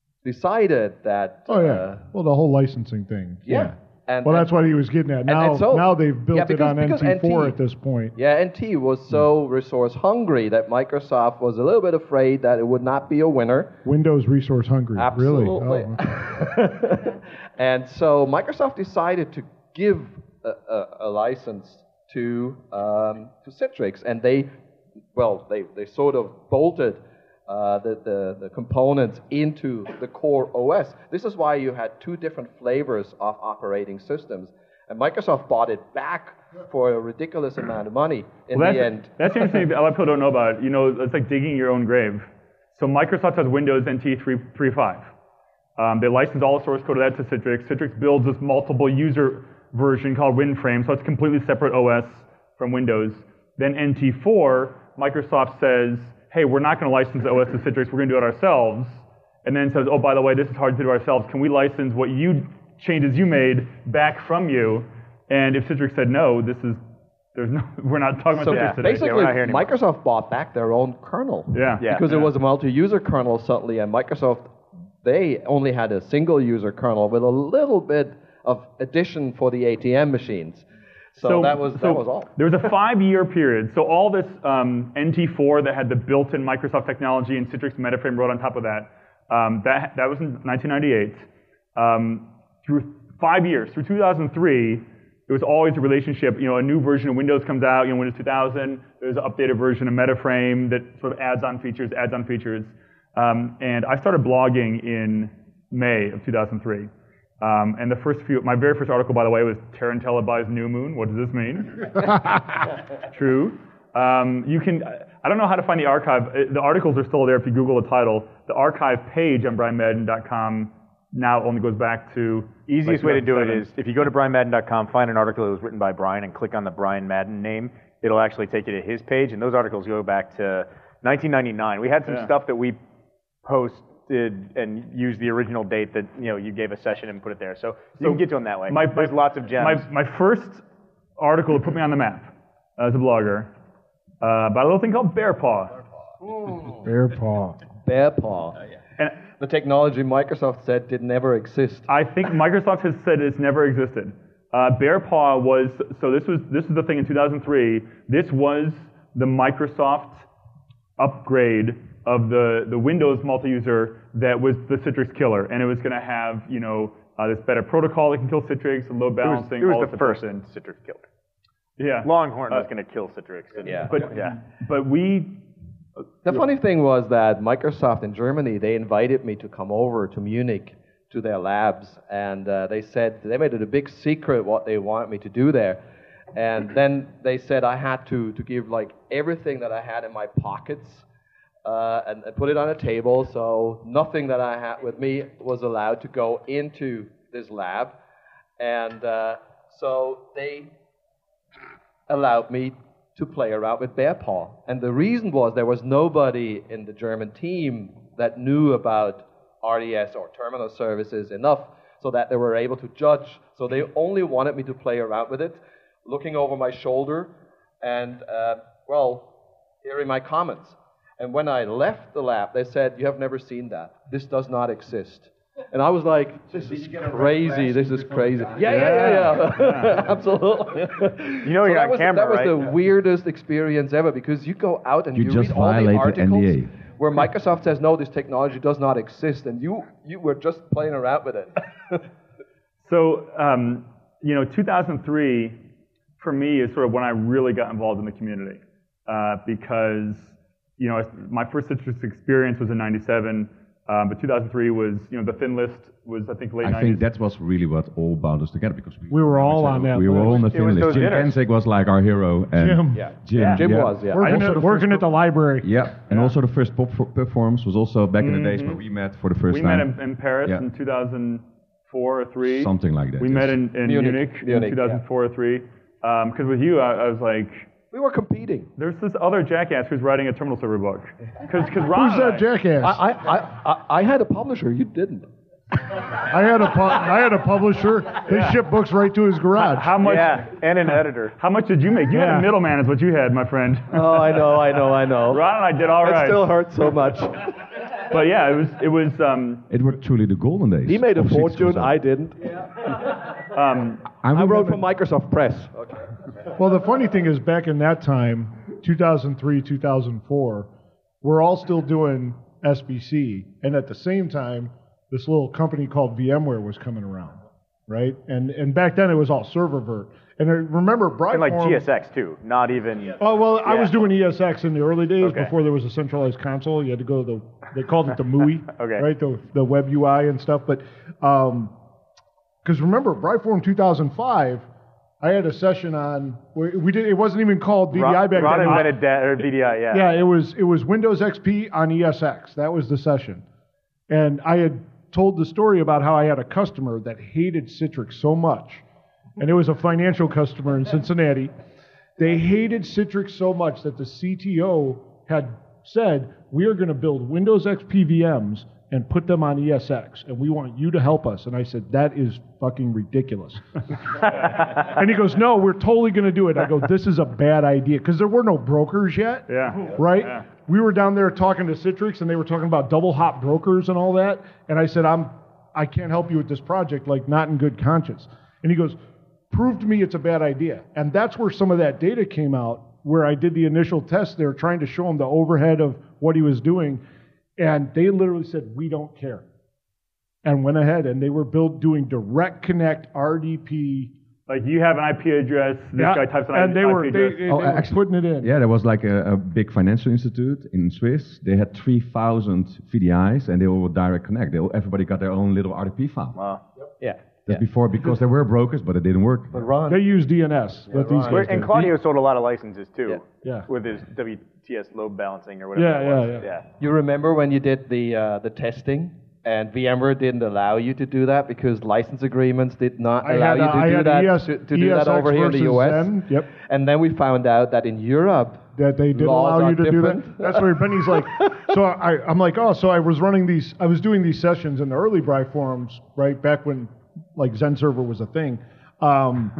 decided that. Oh, yeah. uh, Well, the whole licensing thing. yeah. And, Well, and- that's what he was getting at. Now, and so- now they've built yeah, it because- on because N T four N T at this point. Yeah, N T was so resource hungry that Microsoft was a little bit afraid that it would not be a winner. Windows resource hungry. Absolutely. Really? Oh, okay. And so Microsoft decided to give a, a, a license to um, to Citrix, and they, well, they, they sort of bolted uh, the, the, the components into the core O S. This is why you had two different flavors of operating systems. And Microsoft bought it back for a ridiculous amount of money in Well, the that's, end. that's interesting. A lot of people don't know about it. You know, it's like digging your own grave. So Microsoft has Windows N T three point five. Um, they license all the source code of that to Citrix. Citrix builds this multiple user version called WinFrame, so it's a completely separate O S from Windows. Then N T four, Microsoft says, hey, we're not going to license the O S to Citrix, we're going to do it ourselves. And then says, oh, by the way, this is hard to do ourselves. Can we license what you changes you made back from you? And if Citrix said no, this is There's no, we're not talking So about Citrix today. basically, Yeah, we're not here anymore. Microsoft bought back their own kernel. Yeah. Yeah. Because it was a multi-user kernel suddenly, and Microsoft, they only had a single-user kernel with a little bit of addition for the A T M machines. So, that was so that was all. There was a five-year period. So all this um, N T four that had the built-in Microsoft technology and Citrix Metaframe wrote on top of that, um, that that was in nineteen ninety-eight. Um, through five years, through two thousand three, it was always a relationship. You know, a new version of Windows comes out, you know, Windows two thousand. There's an updated version of Metaframe that sort of adds on features, adds on features. Um, and I started blogging in May of two thousand three. Um, and the first few, my very first article, by the way, was Tarantella buys New Moon. What does this mean? True. Um, you can, I don't know how to find the archive. The articles are still there if you Google the title. The archive page on brian madden dot com now only goes back to... Easiest like way to do it two thousand seven. is if you go to brian madden dot com, find an article that was written by Brian, and click on the Brian Madden name. It'll actually take you to his page, and those articles go back to nineteen ninety-nine. We had some Yeah. stuff that we posted and used the original date that you know you gave a session and put it there. So you can get to them that way. My, There's my, lots of gems. My, my first article that put me on the map as a blogger uh, about a little thing called Bear Paw. Bear paw. Bear paw. And The technology Microsoft said did never exist. I think Microsoft has said it's never existed. Uh, Bear Paw was, so this was this was the thing in two thousand three. This was the Microsoft upgrade of the, the Windows multi-user that was the Citrix killer. And it was going to have, you know, uh, this better protocol that can kill Citrix, and load it was, balancing. it was all the this first stuff. Citrix killer. Yeah. Longhorn Uh, was going to kill Citrix. and- Yeah. But, yeah. but we... The funny thing was that Microsoft in Germany, they invited me to come over to Munich to their labs, and uh, they said, they made it a big secret what they wanted me to do there. And then they said I had to, to give like everything that I had in my pockets uh, and, and put it on a table, so nothing that I had with me was allowed to go into this lab. And uh, so they allowed me to play around with Bear Paw. And the reason was there was nobody in the German team that knew about R D S or terminal services enough so that they were able to judge. So they only wanted me to play around with it, looking over my shoulder and, uh, well, hearing my comments. And when I left the lab, they said, "You have never seen that. This does not exist." And I was like, "This is crazy. This is crazy." Yeah, yeah, yeah, yeah. Absolutely. You know you're that on was, camera, That was right? the Yeah. weirdest experience ever, because you go out and You you, just read all the violated articles N D A. where Microsoft says, "No, this technology does not exist," and you you were just playing around with it. So, um, you know, two thousand three, for me, is sort of when I really got involved in the community. Uh, because, you know, my first Citrix experience was in ninety-seven, um, but two thousand three was, you know, the thin list was, I think, late I nineties. think that was really what all bound us together, because we, We were all on that We were list. all on the It thin was list. those Jim dinners. Ensig was like our hero. And Jim. Yeah. Jim, Jim yeah. was, yeah. Working, also at, the working first at the library. Yeah, and also the first pop pub forums was also back in the days where we met for the first We met time. in, in Paris Yeah. in two thousand four or three. Something like that. We yes. met in, in Munich. Munich, Munich, in two thousand four or three. Because with you, I, I was like, We were competing. there's this other jackass who's writing a terminal server book. Because Ron Who's and that I- jackass? I, I, I, I, I had a publisher. You didn't. I had a pu- I had a publisher. They shipped books right to his garage. How much? Yeah, and an editor. How much did you make? You had Yeah. a middleman, is what you had, my friend. Oh, I know, I know, I know. Ron and I did all It right. still hurts so much. But yeah, it was it was um, It were truly the golden days. He made a of Citrix fortune. also. I didn't. um I wrote remember- for Microsoft Press. Well, the funny thing is, back in that time, two thousand three, two thousand four, we're all still doing S B C, and at the same time, this little company called VMware was coming around, right? And and back then it was all serververt. And I remember Brian And like G S X too, not even. Oh well, I Yeah. was doing E S X in the early days Okay. before there was a centralized console. You had to go to the they called it the M U I, Okay. right? The the web U I and stuff. But because remember, Brightform two thousand five, I had a session on we, we did it wasn't even called V D I Ron, back Ron then. invented da- or V D I, yeah. Yeah, it was it was Windows X P on E S X. That was the session, and I had told the story about how I had a customer that hated Citrix so much, and it was a financial customer in Cincinnati. They hated Citrix so much that the C T O had said, "We are going to build Windows X P V Ms and put them on E S X, and we want you to help us. And I said, that is fucking ridiculous. And he goes, no, we're totally going to do it. I go, this is a bad idea, because there were no brokers yet, Yeah. right? Yeah. We were down there talking to Citrix, and they were talking about double hop brokers and all that. And I said, I'm, I can't help you with this project, like not in good conscience. And he goes, prove to me it's a bad idea. And that's where some of that data came out, where I did the initial test there, trying to show him the overhead of what he was doing. And they literally said, we don't care. And went ahead, and they were built doing direct connect R D P. Like you have an I P address, this Yeah, guy types an and they I P were, they, address. they, they Oh, were actually- putting it in. Yeah, there was like a, a big financial institute in Swiss. They had three thousand V D Is, and they all were direct connect. They all, everybody got their own little R D P file. Wow. Yeah. That's before, because there were brokers, but it didn't work. But Ron, They use D N S. But these guys And did. Claudio sold a lot of licenses too, Yeah. with his W T S load balancing or whatever Yeah, it was. yeah, yeah. you remember when you did the uh, the testing, and VMware didn't allow you to do that because license agreements did not I allow had, you uh, to I do had that E S to, to do that E S X over here in the versus U S. Zen. Yep. And then we found out that in Europe, That they did laws allow are you to different. do that. That's where Benny's like, so I, I'm like, oh, so I was running these, I was doing these sessions in the early Bri forums, right, back when like Zen Server was a thing. Um,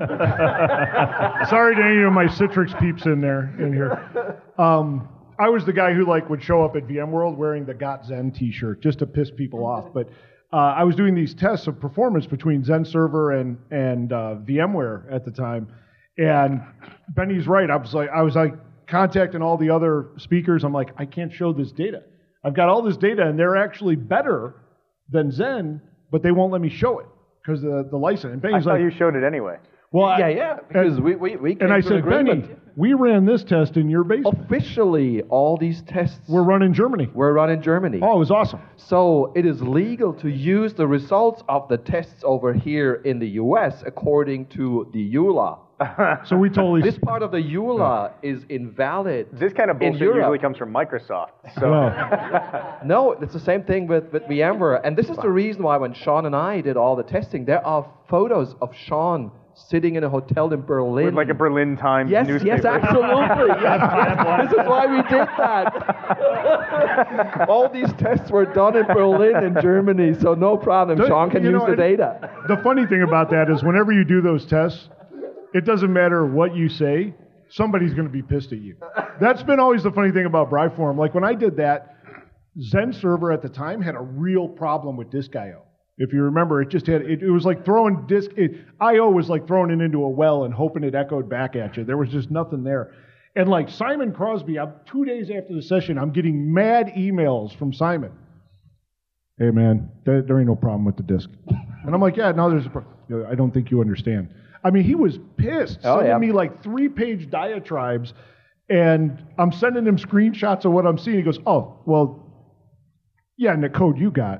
sorry to any of my Citrix peeps in there, in here. Um, I was the guy who like would show up at VMworld wearing the Got Zen t-shirt just to piss people off. But uh, I was doing these tests of performance between Zen Server and, and uh, VMware at the time. And Benny's right. I was like, I was like contacting all the other speakers. I'm like, I can't show this data. I've got all this data, and they're actually better than Zen, but they won't let me show it because the the license. And I Benny's thought like, you showed it anyway. well, I- yeah, yeah, because and, we we, we came and I to an said, Benny, agreement. we ran this test in your basement. Officially, all these tests We're run in Germany. were run in Germany. Oh, it was awesome. So it is legal to use the results of the tests over here in the U S according to the E U L A. So we totally. This part of the E U L A is invalid. This kind of in bullshit Europe. usually comes from Microsoft. So Well, No, it's the same thing with, with VMware. And this is the reason why when Sean and I did all the testing, there are photos of Sean sitting in a hotel in Berlin. with like a Berlin Times Yes, newspaper. yes, absolutely. Yes, yes. This is why we did that. All these tests were done in Berlin in Germany, so no problem. The- Sean can you use know, the it- data. the funny thing about that is whenever you do those tests, it doesn't matter what you say, somebody's going to be pissed at you. That's been always the funny thing about Briforum. Like when I did that, Zen Server at the time had a real problem with disk I O. If you remember, it just had, it, it was like throwing disk, it, I O was like throwing it into a well and hoping it echoed back at you. There was just nothing there. And like Simon Crosby, I'm, two days after the session, I'm getting mad emails from Simon. Hey man, there, there ain't no problem with the disk. And I'm like, yeah, no, there's a problem. I don't think you understand. I mean, he was pissed, Oh, sending yeah. me like three-page diatribes, and I'm sending him screenshots of what I'm seeing. He goes, oh, well, yeah, and the code you got.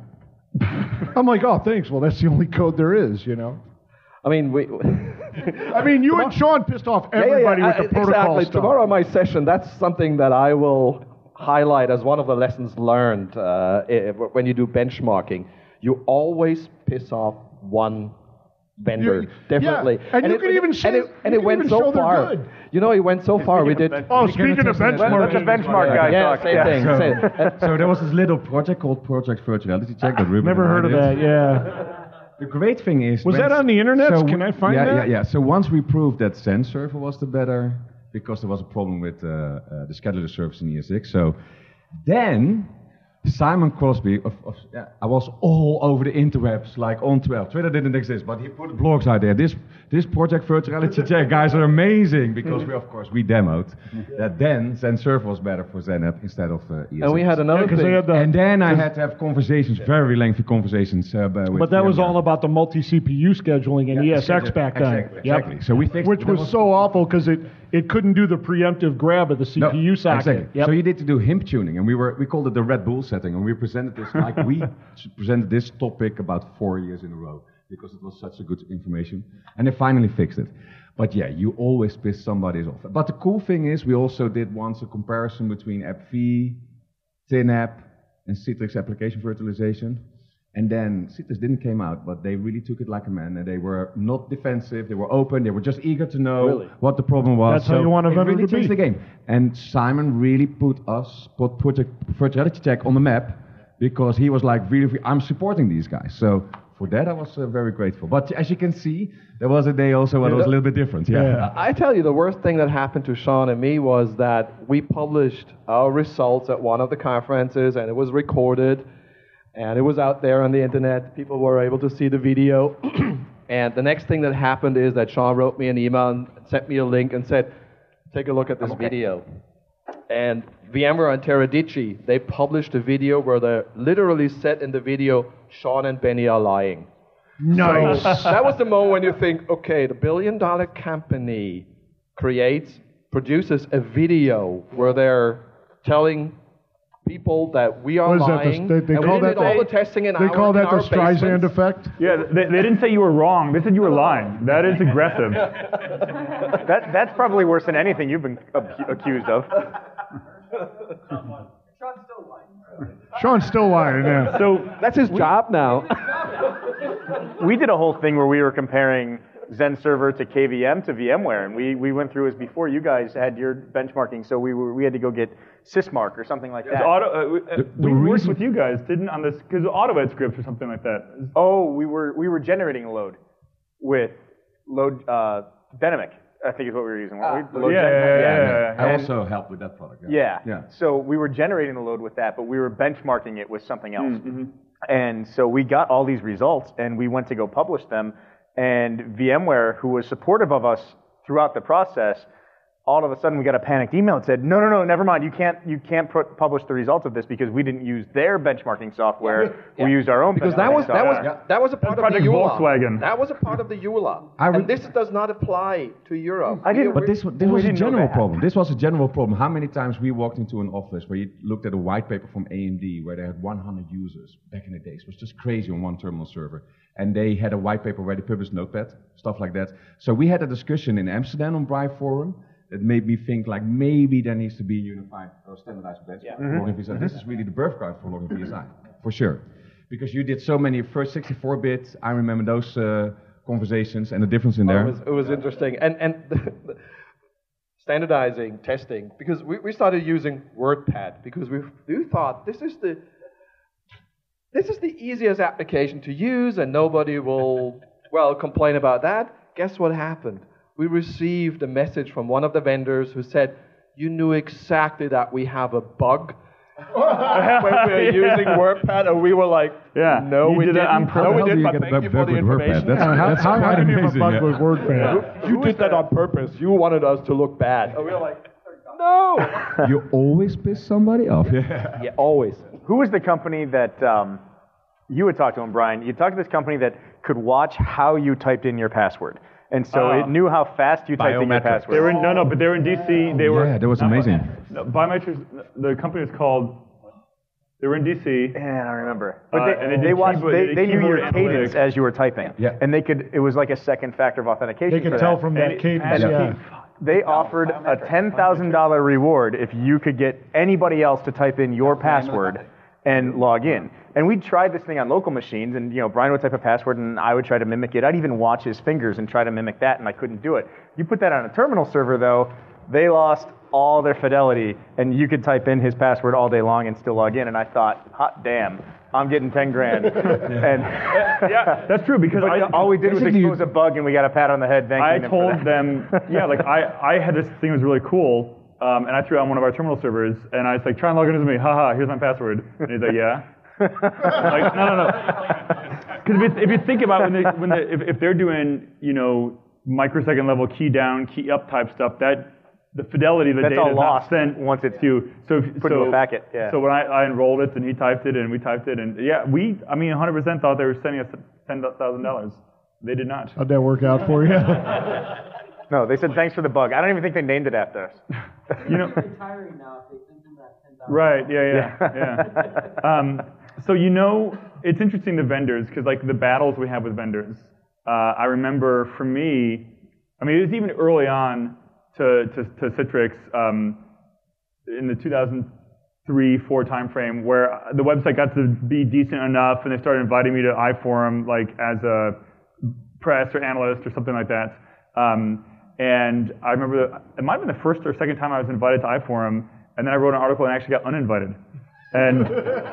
I'm like, oh, thanks. Well, that's the only code there is, you know. I mean, we. I mean, you and Sean pissed off Yeah, yeah, yeah, everybody with uh, the protocol exactly. stuff. Tomorrow, my session, that's something that I will highlight as one of the lessons learned uh, i- when you do benchmarking. You always piss off one vendor, You- definitely. yeah, and you it, can even show- and it, and you it can went even so show they're far. good. You know, it went so far. We did. Oh, speaking of Let benchmarking. the benchmark guy Yeah, talk. same Yeah. thing. So, same- uh, so there was this little project called Project Virtuality Check that Ruben Never and I heard of did. that, yeah. The great thing is... Was when- that on the internet? so Can I find yeah, that? Yeah, yeah. So once we proved that Zen Server was the better, because there was a problem with uh, uh, the scheduler service in E S X. So then Simon Crosby, of, of, yeah, I was all over the interwebs, like on twelve. Twitter didn't exist, but he put blogs out there. This this Project Virtuality Check guys are amazing, because we, of course, we demoed that then Zen Server was better for ZenApp instead of uh, E S X. and we had another Because thing. they had the, And then I had to have conversations, very lengthy conversations. Uh, with but that was VMware. all about the multi-C P U scheduling in Yeah, E S X exactly, back then. exactly, Yep. exactly. So we fixed- Which that was was- so awful because it, it couldn't do the preemptive grab of the C P U No, socket. Exactly. Yep. So you need to do H I M P tuning, and we were we called it the Red Bull setting, and we presented this like we presented this topic about four years in a row because it was such a good information, and they finally fixed it. But yeah, you always piss somebody off. But the cool thing is, we also did once a comparison between AppV, TinApp, and Citrix application virtualization. And then Citrix didn't came out, but they really took it like a man, and they were not defensive. They were open. They were just eager to know Really? what the problem was. That's how you want a it vendor really to changed be. the game. And Simon really put us, put Project Virtuality Check on the map, because he was like, really, I'm supporting these guys. So for that, I was uh, very grateful. But as you can see, there was a day also when it was a little bit different. Yeah. Yeah. I tell you, the worst thing that happened to Sean and me was that we published our results at one of the conferences, and it was recorded, and it was out there on the internet. People were able to see the video. And the next thing that happened is that Sean wrote me an email and sent me a link and said, take a look at this Okay. video. And VMware and Teradici, they published a video where they literally said in the video, Sean and Benny are lying. Nice. So that was the moment when you think, okay, the billion dollar company creates, produces a video where they're telling people that we are What is that, the- lying, they- they and call we did that the- all the testing in They our, call in that our the Streisand basements. effect. Yeah, they, they didn't say you were wrong. They said you were lying. That is aggressive. That, that's probably worse than anything you've been ac- accused of. Sean's still lying, yeah. So That's his job now. We did a whole thing where we were comparing Zen Server to K V M to VMware, and we, we went through as before you guys had your benchmarking, so we were we had to go get Sysmark or something like that. auto, uh, we, uh, The- the we worked reason- with you guys, didn't on this because AutoEd scripts or something like that. Oh, we were we were generating a load with load uh, Dynamic, I think is what we were using, weren't we? Load yeah, gen- yeah, yeah, yeah, I And- also helped with that product. Yeah. Yeah. So we were generating the load with that, but we were benchmarking it with something else. Mm-hmm. And so we got all these results, and we went to go publish them. And VMware, who was supportive of us throughout the process, all of a sudden we got a panicked email that said, no, no, no, never mind. You can't you can't put, publish the results of this because we didn't use their benchmarking software. Yeah. We used our own Because benchmarking that was that was software. that was a part of Project the E U L A. Volkswagen. That was a part of the E U L A. I re- And this does not apply to Europe. I didn't- But this, wa- this We was a didn't know general that. problem. This was a general problem. How many times we walked into an office where you looked at a white paper from A M D where they had one hundred users back in the days. It was just crazy on one terminal server. And they had a white paper where they published Notepad, stuff like that. So we had a discussion in Amsterdam on Brive Forum that made me think like maybe there needs to be a unified or standardized benchmark Yeah. for login V S I. This is really the birth card for login V S I, for sure. Because you did so many first sixty-four bit, I remember those uh, conversations and the difference in Oh, there. It was, it was interesting. And, and standardizing, testing, because we, we started using WordPad because we, we thought this is the this is the easiest application to use and nobody will, well, complain about that. Guess what happened? We received a message from one of the vendors who said, you knew exactly that we have a bug when we were using WordPad, and we were like, Yeah, no, you we did it didn't. on No, purpose. we How do didn't, you but get thank bug you for the with WordPad? information. That's, How, that's how, how quite do you have a amazing. bug yeah. with WordPad? You did that on purpose. You wanted us to look bad. And we were like, no. You always piss somebody off. Yeah. Yeah, always. Who was the company that um, you had talked to him, Brian? You talked to this company that could watch how you typed in your password. And so Oh. it knew how fast you typed in your Biometrics. password. They were in, no, no, but they were in D C. They were Yeah, that was not- amazing. No, Biometrics. The company was called. They were in D C. Man, I remember. But Uh, they, and they they, did watched, keyboard- they, they they did knew your keyboard cadence analytics. as you were typing. Yeah. And they could, it was like a second factor of authentication. They could for tell that. from And that it- cadence. and Yeah. They offered a ten thousand dollars reward if you could get anybody else to type in your password and log in. And we tried this thing on local machines, and you know, Brian would type a password, and I would try to mimic it. I'd even watch his fingers and try to mimic that, and I couldn't do it. You put that on a terminal server, though, they lost all their fidelity, and you could type in his password all day long and still log in. And I thought, hot damn, I'm getting ten grand. And Yeah, that's true because but I, all we did was basically expose a bug, and we got a pat on the head. Thanking I them for told that. them, yeah, like I, I had this thing that was really cool, um, and I threw it on one of our terminal servers, and I was like, try and log in as me, haha, here's my password. And he's like, yeah. Like, no, no, no. Because if, you- if you think about when they, when they, if, if they're doing, you know, microsecond level key down, key up type stuff, that the fidelity of the That's data all is lost not sent once it's to you. So if- put so, into a packet, yeah. So when I, I enrolled it, and he typed it, and we typed it, and yeah, we, I mean, one hundred percent thought they were sending us ten thousand dollars. They did not. How'd that work out for you? No, they said thanks for the bug. I don't even think they named it after us. You know. Retiring now, if they send them that ten thousand. Right. Yeah. Yeah. Yeah. Um, so you know, it's interesting the vendors because like the battles we have with vendors. Uh, I remember for me, I mean, it was even early on to to, to Citrix um, in the two thousand three, four timeframe where the website got to be decent enough, and they started inviting me to iForum like as a press or analyst or something like that. Um, and I remember the, it might have been the first or second time I was invited to iForum, and then I wrote an article and actually got uninvited. And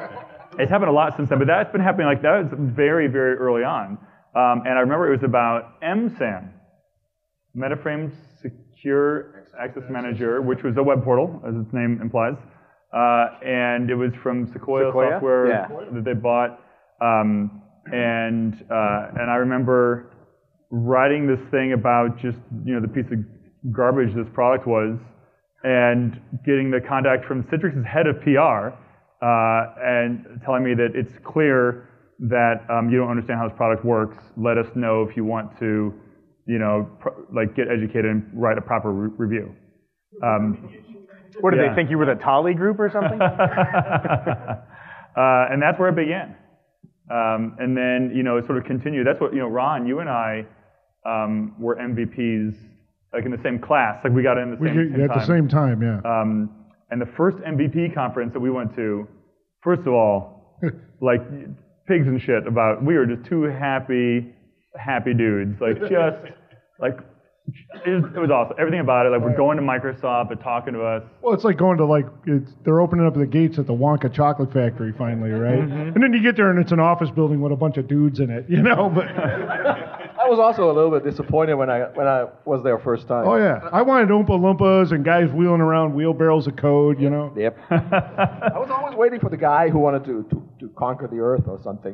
it's happened a lot since then, but that's been happening like that was very, very early on. Um, and I remember it was about M SAM, MetaFrame Secure Access Manager, which was a web portal, as its name implies. Uh, and it was from Sequoia, Sequoia? Software Yeah. that they bought. Um, and uh, and I remember writing this thing about just, you know, the piece of garbage this product was, and getting the contact from Citrix's head of P R, uh, and telling me that it's clear that um, you don't understand how this product works. Let us know if you want to, you know, pr- like get educated and write a proper re- review. Um, What, did yeah. they think you were the Tali group or something? uh, and that's where it began. Um, and then, you know, it sort of continued. That's what, you know, Ron, you and I um, were M V Ps, like in the same class. Like we got in the We same, get, same at time. the same time, yeah. Um, and the first M V P conference that we went to, first of all, like pigs and shit about, we were just two happy, happy dudes. Like just, like, it was, it was awesome. Everything about it, like we're going to Microsoft, they're talking to us. Well, it's like going to like, it's, they're opening up the gates at the Wonka chocolate factory finally, right? Mm-hmm. And then you get there and it's an office building with a bunch of dudes in it, you know? But I was also a little bit disappointed when I when I was there first time. oh yeah, I wanted Oompa Loompas and guys wheeling around wheelbarrows of code, you know? Yep. I was always waiting for the guy who wanted to, to, to conquer the earth or something.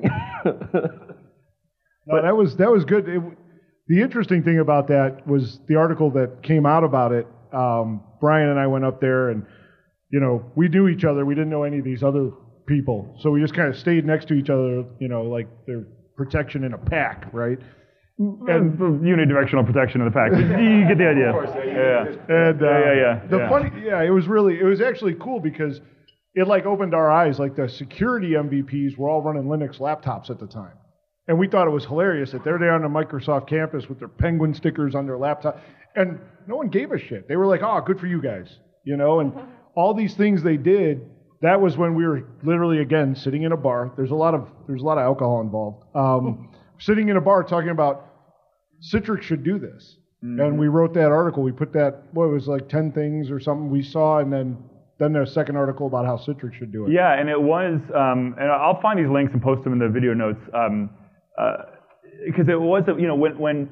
No, that was that was good. It, the interesting thing about that was the article that came out about it. Um, Brian and I went up there, and you know, we knew each other. We didn't know any of these other people, so we just kind of stayed next to each other. You know, like their protection in a pack, right? And unidirectional protection of the pack. You get the idea. Of course, yeah, you- Yeah. And uh, Yeah, yeah, yeah, The yeah. funny, yeah, it was really, it was actually cool because it like opened our eyes. Like the security M V Ps were all running Linux laptops at the time, and we thought it was hilarious that they're there on the Microsoft campus with their penguin stickers on their laptop, and no one gave a shit. They were like, "Oh, good for you guys," you know. And all these things they did. That was when we were literally again sitting in a bar. There's a lot of there's a lot of alcohol involved. Um, sitting in a bar talking about Citrix should do this. Mm-hmm. And we wrote that article. We put that, what it was like ten things or something we saw, and then then the second article about how Citrix should do it. Yeah, and it was, um, and I'll find these links and post them in the video notes, um, uh, because it was, you know, when when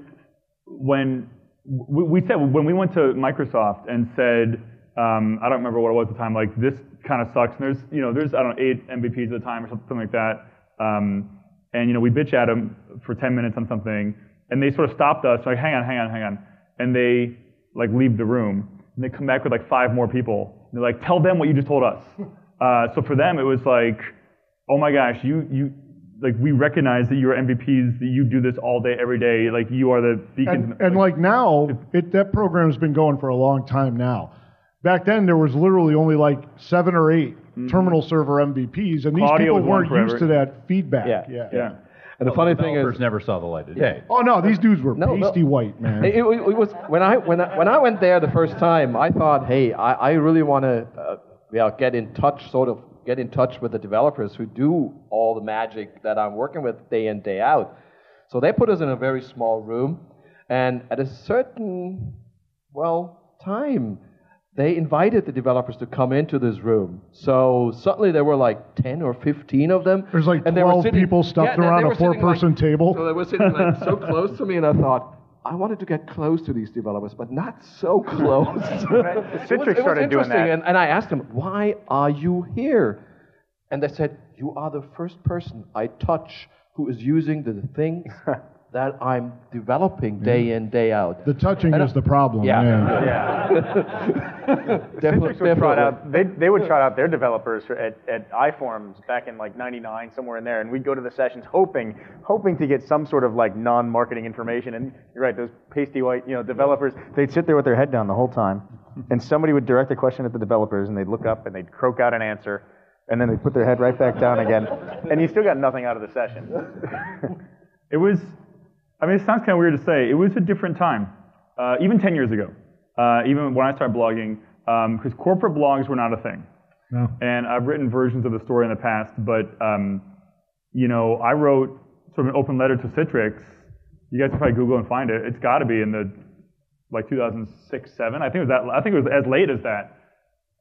when we, we said when we went to Microsoft and said, um, I don't remember what it was at the time, like this kind of sucks. And there's, you know, there's I don't know eight M V Ps at the time or something like that, um, and you know we bitch at them for ten minutes on something. And they sort of stopped us, like, hang on, hang on, hang on. And they, like, leave the room. And they come back with, like, five more people. And they're like, tell them what you just told us. Uh, so for them, it was like, oh, my gosh, you, you, like, we recognize that you're M V Ps, that you do this all day, every day. Like, you are the beacon. And, and like, now, it, that program's been going for a long time now. Back then, there was literally only, like, seven or eight mm-hmm. terminal server M V Ps. And these Claudio people weren't forever. used to that feedback. Yeah. Yeah. yeah. And the funny thing is, never saw the light of day. Oh, no, these dudes were No, no. pasty white, man. It, it, it was when I when I, when I went there the first time. I thought, hey, I, I really want to, uh, yeah, get in touch, sort of get in touch with the developers who do all the magic that I'm working with day in day out. So they put us in a very small room, and at a certain, well, time, they invited the developers to come into this room. So suddenly there were like ten or fifteen of them. There's like and they were twelve sitting, people stuffed yeah, they- around they a were sitting four-person like- table. So they were sitting like so close to me, and I thought, I wanted to get close to these developers, but not so close. It was- Citrix it was started doing interesting, that. And, and I asked them, why are you here? And they said, you are the first person I touch who is using the things that I'm developing day in, day out. The touching And is I- the problem. Yeah. Yeah. Yeah. Definitely- Citrix would trot definitely. out, they, they would trot out their developers for, at, at iForums back in like ninety-nine, somewhere in there, and we'd go to the sessions hoping hoping to get some sort of like non-marketing information. And you're right, those pasty white, you know, developers, they'd sit there with their head down the whole time, and somebody would direct a question at the developers, and they'd look up and they'd croak out an answer, and then they'd put their head right back down again, and you still got nothing out of the session. It was, I mean, it sounds kind of weird to say. It was a different time, uh, even ten years ago, uh, even when I started blogging, because um, corporate blogs were not a thing. No. And I've written versions of the story in the past, but, um, you know, I wrote sort of an open letter to Citrix. You guys can probably Google and find it. It's got to be in the, like, two thousand six, seven. I think it was that, I think it was as late as that,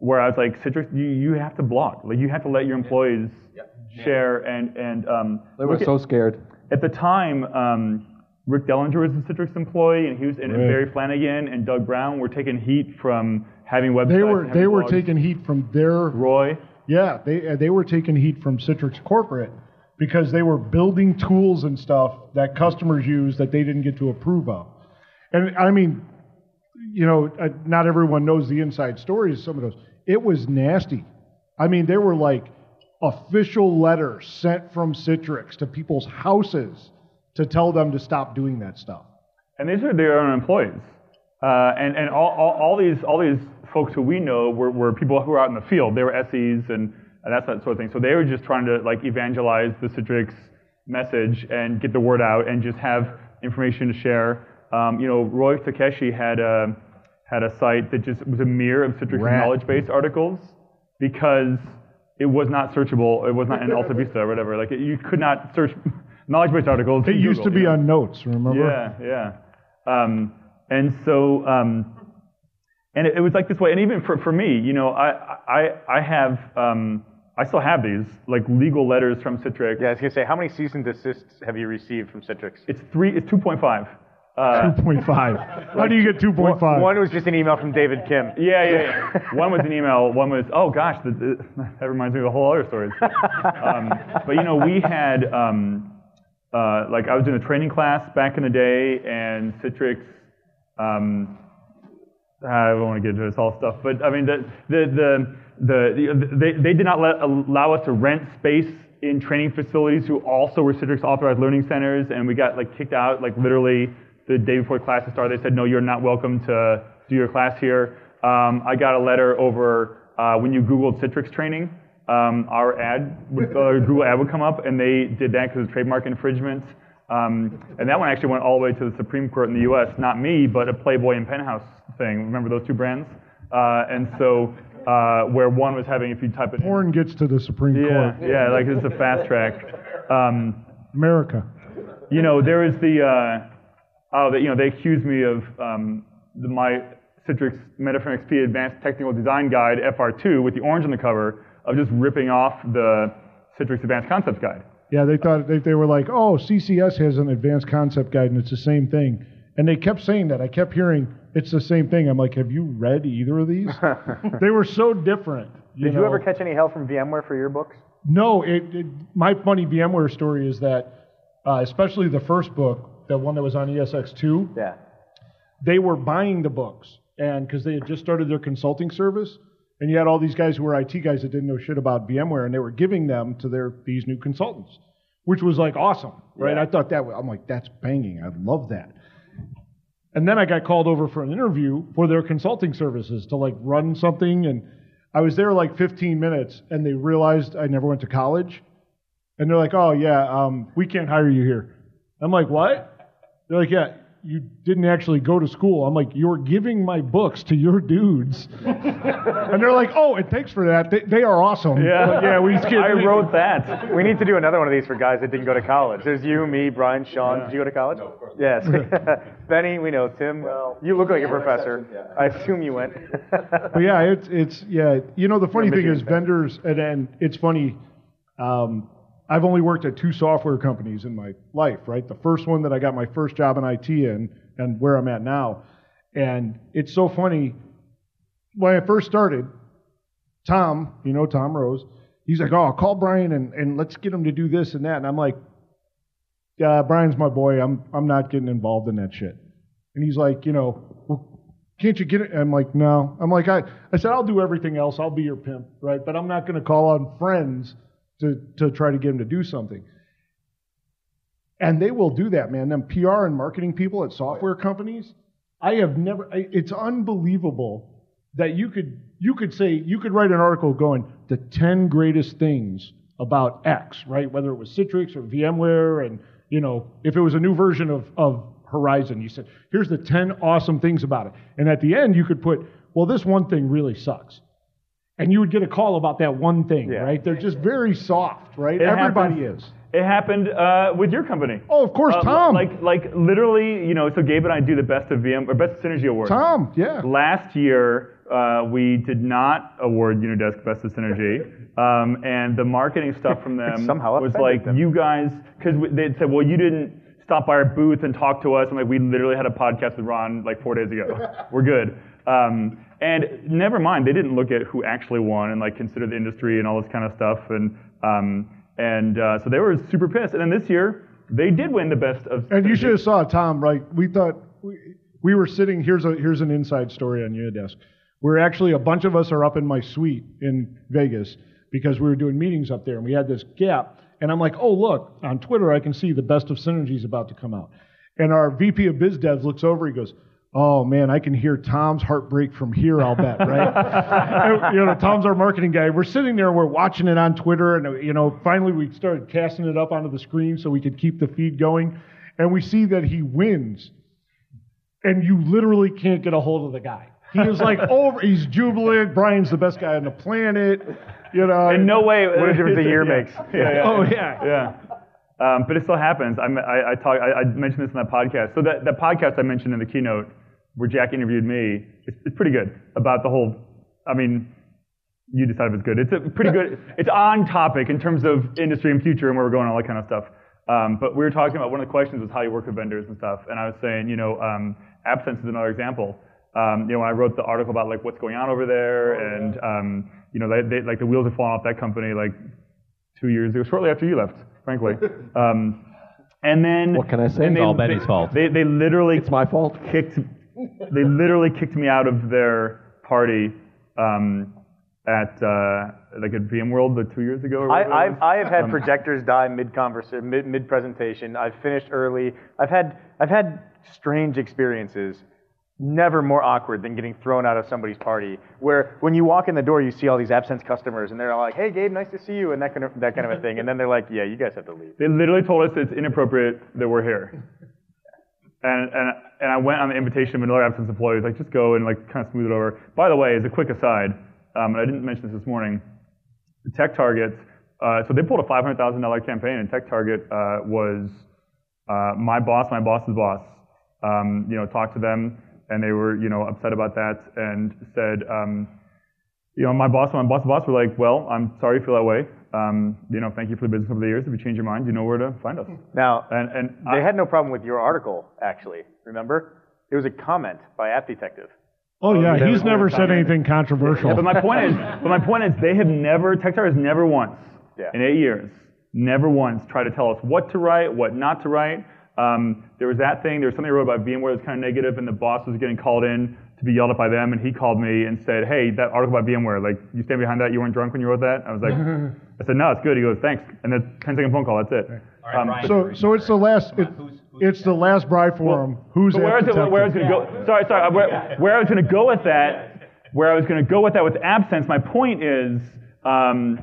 where I was like, Citrix, you, you have to block. Like, you have to let your employees yeah. share and, and um, they were so at, scared. At the time, um, Rick Dellinger was a Citrix employee, and he was, and right. Barry Flanagan and Doug Brown were taking heat from having websites. They were and they were blogs. taking heat from their Roy. Yeah, they they were taking heat from Citrix corporate because they were building tools and stuff that customers use that they didn't get to approve of. And I mean, you know, uh, not everyone knows the inside stories of some of those. It was nasty. I mean, there were like official letters sent from Citrix to people's houses to tell them to stop doing that stuff. And these are their own employees. Uh, and and all, all, all these all these folks who we know were, were people who were out in the field. They were S Es and, and that sort of thing. So they were just trying to like evangelize the Citrix message and get the word out and just have information to share. Um, you know, Roy Takeshi had a had a site that just was a mirror of Citrix Rat. knowledge base articles because it was not searchable. It was not in Alta Vista or whatever. Like it, you could not search knowledge base articles. It in used Google, to be you know? on Notes, remember? Yeah, yeah. Um, and so, um, and it, it was like this way. And even for, for me, you know, I I I have um, I still have these like legal letters from Citrix. Yeah, I was gonna say, how many cease and desists have you received from Citrix? It's three. It's two point five. Uh, two point five. How do you get two point five? One was just an email from David Kim. Yeah, yeah, yeah. One was an email. One was, oh gosh, the, the, that reminds me of a whole other story. um, but you know, we had, um, uh, like I was doing a training class back in the day, and Citrix, um, I don't want to get into this all stuff, but I mean, the, the, the, the, the they, they did not let, allow us to rent space in training facilities who also were Citrix authorized learning centers, and we got like kicked out, like literally the day before class started. They said, no, you're not welcome to do your class here. Um, I got a letter over uh, when you Googled Citrix training, um, our ad, would, uh, Google ad would come up, and they did that because of trademark infringement. Um, and that one actually went all the way to the Supreme Court in the U S, not me, but a Playboy and Penthouse thing. Remember those two brands? Uh, and so, uh, where one was having, if you type it Porn in, gets to the Supreme yeah, Court. Yeah, like it's a fast track. Um, America. You know, there is the, uh, oh, the, you know, they accused me of um, the, my Citrix Metaframe X P Advanced Technical Design Guide, F R two, with the orange on the cover, of just ripping off the Citrix Advanced Concepts Guide. Yeah, they thought, they, they were like, oh, C C S has an Advanced Concept Guide, and it's the same thing. And they kept saying that. I kept hearing, it's the same thing. I'm like, have you read either of these? They were so different. You Did know? you ever catch any hell from VMware for your books? No, it, it, my funny VMware story is that, uh, especially the first book, the one that was on E S X two, yeah, they were buying the books, and because they had just started their consulting service, and you had all these guys who were I T guys that didn't know shit about VMware, and they were giving them to their these new consultants, which was like awesome, right? Yeah. I thought that was, I'm like, that's banging. I love that. And then I got called over for an interview for their consulting services to like run something, and I was there like fifteen minutes, and they realized I never went to college, and they're like, oh yeah, um, we can't hire you here. I'm like, what? They're like, yeah, you didn't actually go to school. I'm like, you're giving my books to your dudes. And they're like, oh, and thanks for that. They, they are awesome. Yeah, But yeah, we just can't. I wrote that. We need to do another one of these for guys that didn't go to college. There's you, me, Brian, Sean. Yeah. Did you go to college? No, of course. Yes. Benny, we know. Tim, well, you look like a professor. I assume you went. But yeah, it's it's yeah. You know, the funny You're thing is, Michigan fan. vendors, and, and it's funny. Um, I've only worked at two software companies in my life, right? The first one that I got my first job in I T in, and where I'm at now. And it's so funny. When I first started, Tom, you know Tom Rose, he's like, oh, call Brian and, and let's get him to do this and that. And I'm like, yeah, Brian's my boy. I'm I'm not getting involved in that shit. And he's like, you know, well, can't you get it? I'm like, no. I'm like, I, I said, I'll do everything else. I'll be your pimp, right? But I'm not going to call on friends to, to try to get him to do something. And they will do that, man. Them P R and marketing people at software companies, I have never, I, it's unbelievable that you could, you could say, you could write an article going, the ten greatest things about X, right? Whether it was Citrix or VMware, and, you know, if it was a new version of, of Horizon, you said, here's the ten awesome things about it. And at the end, you could put, well, this one thing really sucks. And you would get a call about that one thing, Yeah. right? They're just very soft, right? It Everybody happens. is. It happened uh, with your company. Oh, of course, Uh, Tom. Like, like literally, you know. So Gabe and I do the best of V M or best of Synergy awards. Tom, yeah. Last year, uh, we did not award Unidesk Best of Synergy, um, and the marketing stuff from them Somehow was offended like, them. you guys, because they'd said, well, you didn't stop by our booth and talk to us. I'm like, we literally had a podcast with Ron like four days ago. We're good. Um, and never mind, they didn't look at who actually won and like consider the industry and all this kind of stuff. And um, and uh, so they were super pissed. And then this year, they did win the best of. And you should have saw Tom, right? We thought we, we were sitting. Here's a here's an inside story on Unidesk. We're actually a bunch of us are up in my suite in Vegas because we were doing meetings up there, and we had this gap. And I'm like, oh look, on Twitter I can see the best of Synergy is about to come out. And our V P of Biz Devs looks over. He goes, oh man, I can hear Tom's heartbreak from here, I'll bet, right? And, you know, Tom's our marketing guy. We're sitting there, we're watching it on Twitter, and you know, finally we started casting it up onto the screen so we could keep the feed going. And we see that he wins, and you literally can't get a hold of the guy. He is like over, he's jubilant. Brian's the best guy on the planet, you know. In no way. What a difference a year yeah. makes. Yeah, yeah, oh yeah. Yeah. Um, but it still happens. I'm, I, I, talk, I, I mentioned this in that podcast. So that, that podcast I mentioned in the keynote, where Jack interviewed me, it's, it's pretty good about the whole. I mean, you decide if it's good. It's a pretty good. It's on topic in terms of industry and future and where we're going, all that kind of stuff. Um, but we were talking about one of the questions was how you work with vendors and stuff. And I was saying, you know, um, AppSense is another example. Um, you know, when I wrote the article about like what's going on over there, and um, you know, they, they, like the wheels have fallen off that company like two years ago, shortly after you left, frankly. Um, and then What can I say? and It's they, all Benny's they, fault. They, they literally It's my fault. kicked. They literally kicked me out of their party um, at uh, like at VMworld like two years ago. Or I, whatever it was. I've, I have had Um, projectors die mid conversation, mid mid presentation. I've finished early. I've had I've had strange experiences. Never more awkward than getting thrown out of somebody's party. Where when you walk in the door, you see all these AppSense customers, and they're all like, "Hey, Gabe, nice to see you," and that kind of that kind of a thing. And then they're like, "Yeah, you guys have to leave." They literally told us it's inappropriate that we're here. And and and I went on the invitation of another AppSense employee, like, just go and like kind of smooth it over. By the way, as a quick aside, um, and I didn't mention this this morning, the TechTarget, uh, so they pulled a five hundred thousand dollars campaign, and TechTarget uh, was uh, my boss, my boss's boss. Um, you know, talked to them, and they were, you know, upset about that, and said, um, you know, my boss and my boss's boss were like, well, I'm sorry you feel that way. Um, you know, thank you for the business over the years. If you change your mind, you know where to find us. Now, And, and they I, had no problem with your article, actually. Remember? It was a comment by App Detective. Oh yeah, That he's was never one said time. anything controversial. Yeah, but my point is, but my point is, they have never, TechTarget has never once Yeah. in eight years, never once tried to tell us what to write, what not to write. Um, there was that thing. There was something I wrote about VMware that was kind of negative, and the boss was getting called in to be yelled at by them, and he called me and said, "Hey, that article about VMware, like, you stand behind that? You weren't drunk when you wrote that?" I was like, I said, "No, it's good." He goes, "Thanks," and then ten second phone call. That's it. All right, Um, Brian. so so it's the last it, Who's- who's it's the last Bri forum. Who's But where, App is it, where I was Detective? going to go, sorry, sorry, where, where I was going to go with that, where I was going to go with that with AppSense, my point is, um,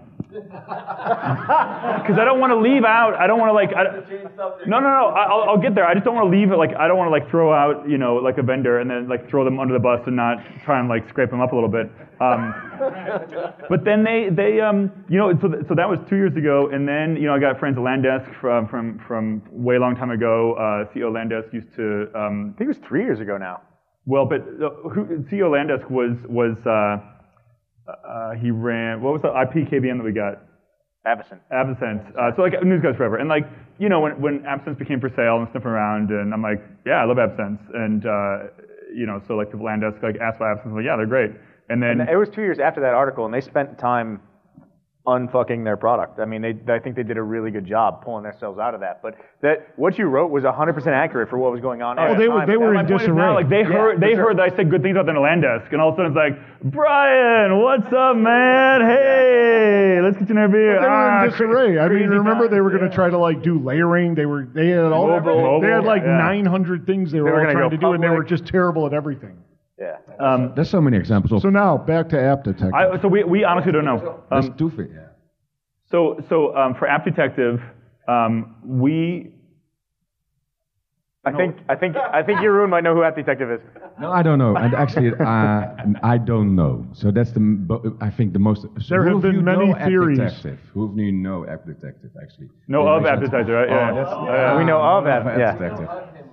because I don't want to leave out, I don't want to like, I, no, no, no, I'll, I'll get there. I just don't want to leave it like, I don't want to like throw out, you know, like a vendor and then like throw them under the bus and not try and like scrape them up a little bit. Um, but then they, they, um, you know, so, th- so that was two years ago, and then, you know, I got friends at Landesk from, from, from way long time ago. Uh, C E O Landesk used to, um, I think it was three years ago now. well, but uh, who, C E O Landesk was, was uh, uh, he ran, what was the I P K B N that we got? Avicent. AppSense. Uh, so like News Guys Forever. And like, you know, when, when AppSense became for sale and sniffing around, and I'm like, yeah, I love AppSense. And, uh, you know, so like the Landesk like asked about AppSense, I'm like, yeah, they're great. And then, And it was two years after that article, and they spent time unfucking their product. I mean, they, I think they did a really good job pulling themselves out of that. But that what you wrote was one hundred percent accurate for what was going on. Oh, at they the were- time. they were my in point is disarray. now, like they Yeah, heard, they for sure. heard that I said good things about them at Landesk, and all of a sudden it's like, Brian, what's up, man? Hey, let's get you another beer. They were Ah, in disarray. I mean, crazy remember times. they were going to try to like do layering. They were they had all Mobile, they had like yeah. nine hundred things they were, were all gonna trying go to do, and they were public. just terrible at everything. Yeah. Um, There's so many examples of So now back to App Detective. I, so we, we honestly don't know. there's Um, two things. Yeah. So, so um, for App Detective, um, we, I think I think I think Jeroen might know who App Detective is. No, I don't know. And actually, uh, I don't know. So that's the, m- bo- I think the most. So There who have of been you many know App theories. Detective? Who of you know App Detective, actually? No, Yeah, of App that's- Detective, right? Yeah. Oh, that's, Uh, we know of App, App yeah. Detective.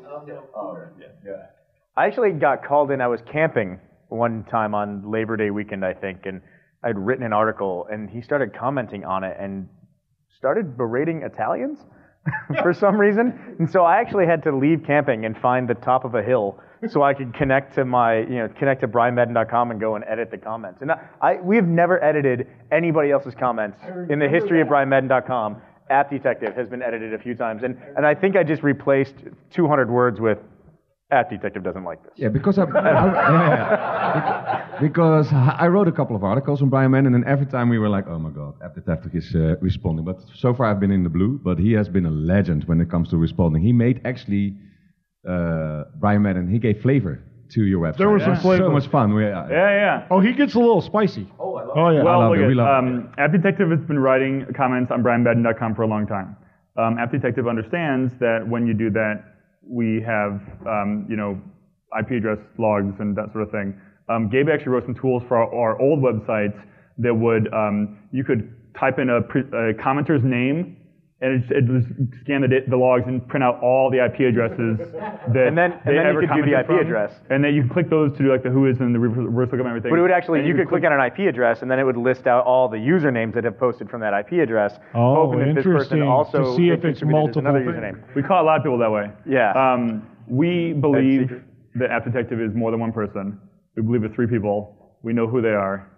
I actually got called in. I was camping one time on Labor Day weekend, I think, and I'd written an article, and he started commenting on it and started berating Italians for some reason. And so I actually had to leave camping and find the top of a hill so I could connect to my, you know, connect to brian madden dot com and go and edit the comments. And I, I we have never edited anybody else's comments in the history of brian madden dot com. App Detective has been edited a few times, and and I think I just replaced two hundred words with App Detective doesn't like this. Yeah, because I, I yeah, because I wrote a couple of articles on Brian Madden, and then every time we were like, oh my god, App Detective is uh, responding. But so far I've been in the blue, but he has been a legend when it comes to responding. He made actually uh, Brian Madden. He gave flavor to your website. There was some Yeah. flavor. So much fun. We, uh, Yeah, yeah. Oh, he gets a little spicy. Oh, I love oh yeah. Well, love look it. at, We love it. um, App Detective has been writing comments on brian madden dot com for a long time. Um, App Detective understands that when you do that, we have, um, you know, I P address logs and that sort of thing. Um, Gabe actually wrote some tools for our, our old websites that would, um, you could type in a, pre, a commenter's name, and it, it just scan the, the logs and print out all the I P addresses that And then- and they then you ever could do the commented I P from. address. And then you can click those to do like the who is and the reverse lookup and everything. But it would actually, And you could click click on an I P address, and then it would list out all the usernames that have posted from that I P address, Oh, hoping that this person interesting. also To see if it's contributed as another multiple username. We call a lot of people that way. Yeah. Um, we believe secret. that App Detective is more than one person. We believe it's three people. We know who they are.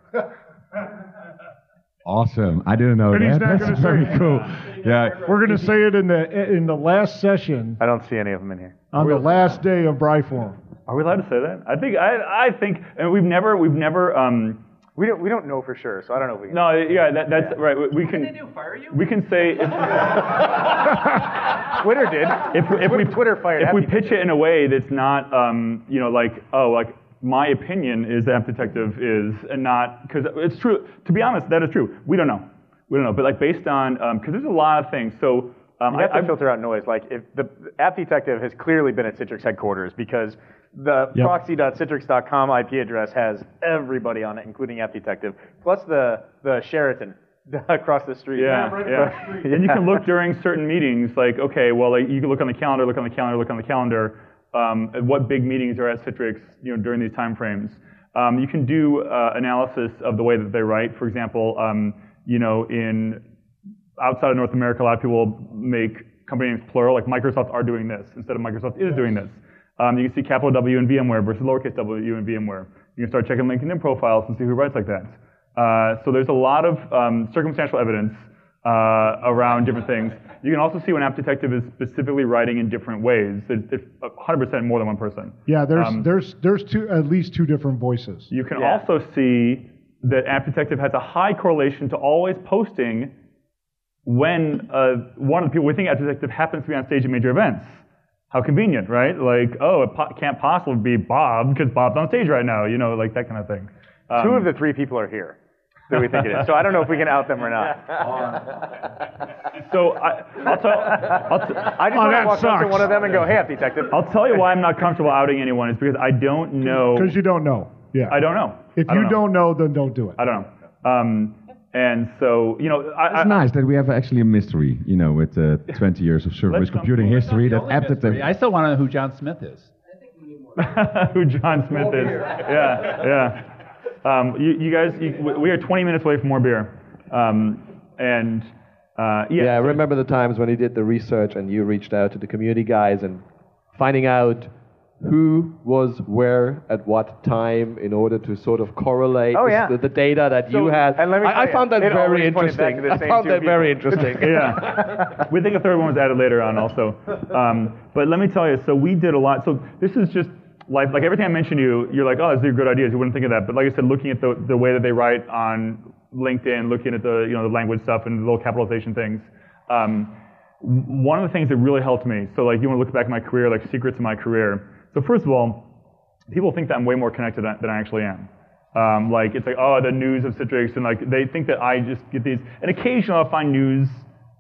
Awesome. I didn't know And he's that. not That's gonna very say it. cool. Yeah. We're going to say it in the in the last session I don't see any of them in here. on the last day of Bryform. Are we allowed to say that? I think I I think and we've never we've never um We don't we don't know for sure, so I don't know if we can. no yeah that, that's right we, we can What did they do, fire you? we can say if, Twitter did. if, if we Twitter fired if App we Detective. pitch it in a way that's not um you know like oh like my opinion is App Detective is and not because it's true to be honest that is true we don't know we don't know but like based on because there's a lot of things so um, You have I, to I, filter out noise. Like if the App Detective has clearly been at Citrix headquarters because the Yep. proxy dot citrix dot com I P address has everybody on it, including App Detective, plus the the Sheraton across the street. Yeah, yeah. And you can look during certain meetings, like, okay, well, like, you can look on the calendar, look on the calendar, look on the calendar, um, at what big meetings are at Citrix, you know, during these time frames. Um, you can do uh, analysis of the way that they write. For example, um, you know, in outside of North America, a lot of people make company names plural, like Microsoft are doing this instead of Microsoft is doing this. Um, you can see capital W in VMware versus lowercase w in VMware. You can start checking LinkedIn profiles and see who writes like that. Uh, so there's a lot of um, circumstantial evidence uh, around different things. You can also see when App Detective is specifically writing in different ways. It's, it's one hundred percent more than one person. Yeah, there's Um, there's there's two at least two different voices. You can Yeah. also see that App Detective has a high correlation to always posting when uh, one of the people we think App Detective happens to be on stage at major events. How convenient, right? Like, oh, it po- can't possibly be Bob because Bob's on stage right now, you know, like that kind of thing. Um, Two of the three people are here that we think it is. So I don't know if we can out them or not. So I, I'll tell. I'll t- I just Oh, want that to walk up to sucks. one of them and go, "Hey, App Detective." I'll tell you why I'm not comfortable outing anyone is because I don't know. Because you don't know. Yeah. I don't know. If I you know. don't know, then don't do it. I don't know. Um, and so, you know, I, It's I, nice that we have actually a mystery, you know, with uh, twenty years of serverless Let's computing jump history. That Only App mystery. Detective. I still want to know who John Smith is. who John Smith is. Yeah, yeah. Um, you, you guys, you, we are twenty minutes away from more beer. Um, and uh, yeah. Yeah, I so- remember the times when he did the research and you reached out to the community guys and finding out who was where at what time in order to sort of correlate Oh, the- yeah. the, the data that So- you had. and let me I, tell I you, found that it very always pointed back interesting. to the I same found two that very people. interesting. Yeah. We think a third one was added later on also. Um, but let me tell you, so we did a lot. So this is just life. Like everything I mentioned to you, you're like, oh, these are good ideas. You wouldn't think of that. But like I said, looking at the, the way that they write on LinkedIn, looking at the, you know, the language stuff and the little capitalization things. Um, one of the things that really helped me, so like you want to look back at my career, like secrets of my career. So first of all, people think that I'm way more connected than than I actually am. Um, like it's like, oh, the news of Citrix, and like they think that I just get these. And occasionally I'll find news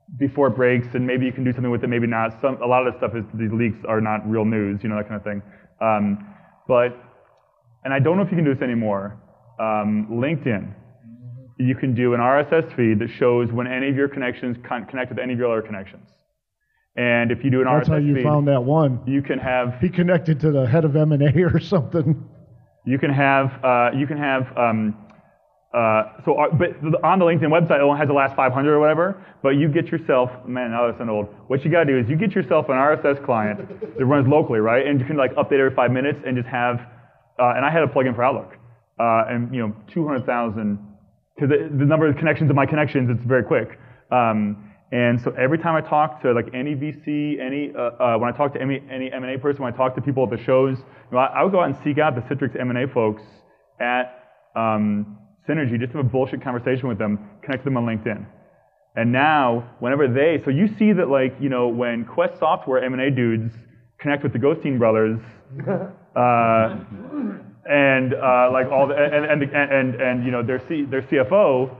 before it breaks, and maybe you can do something with it, maybe not. Some, a lot of this stuff is, these leaks are not real news, you know, that kind of thing. Um, but, and I don't know if you can do this anymore, um, LinkedIn, you can do an R S S feed that shows when any of your connections con- connect with any of your other connections. And if you do an That's R S S how you feed, found that one. you can have... He connected to the head of M and A or something. You can have, uh, you can have, um, uh, so, uh, but on the LinkedIn website, it only has the last five hundred or whatever, but you get yourself, man, now that's an old, what you gotta do is you get yourself an R S S client that runs locally, right? And you can like update every five minutes and just have, uh, and I had a plugin for Outlook, uh, and you know, two hundred thousand, because the number of connections of my connections, it's very quick. Um, and so every time I talk to like any V C, any, uh, uh, when I talk to any, any M and A person, when I talk to people at the shows, you know, I, I would go out and seek out the Citrix M and A folks at um, Synergy, just to have a bullshit conversation with them, connect them on LinkedIn. And now, whenever they, so you see that like, you know, when Quest Software M and A dudes connect with the Ghosteen brothers, uh, and uh, like all the, and, and, and, and, and you know, their, C, their C F O,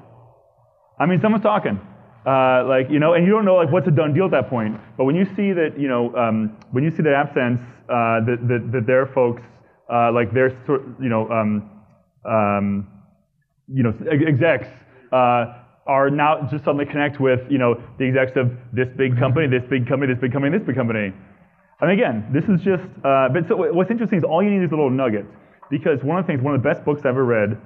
I mean, someone's talking. Uh, like, you know, and you don't know, like, what's a done deal at that point. But when you see that, you know, um, when you see that AppSense, uh, that, that, that their folks, uh, like, their sort, you know, um, um, you know, execs, uh, are now just suddenly connect with, you know, the execs of this big company, this big company, this big company, this big company. And again, this is just, uh, but so what's interesting is all you need is a little nugget. Because one of the things, one of the best books I've ever read,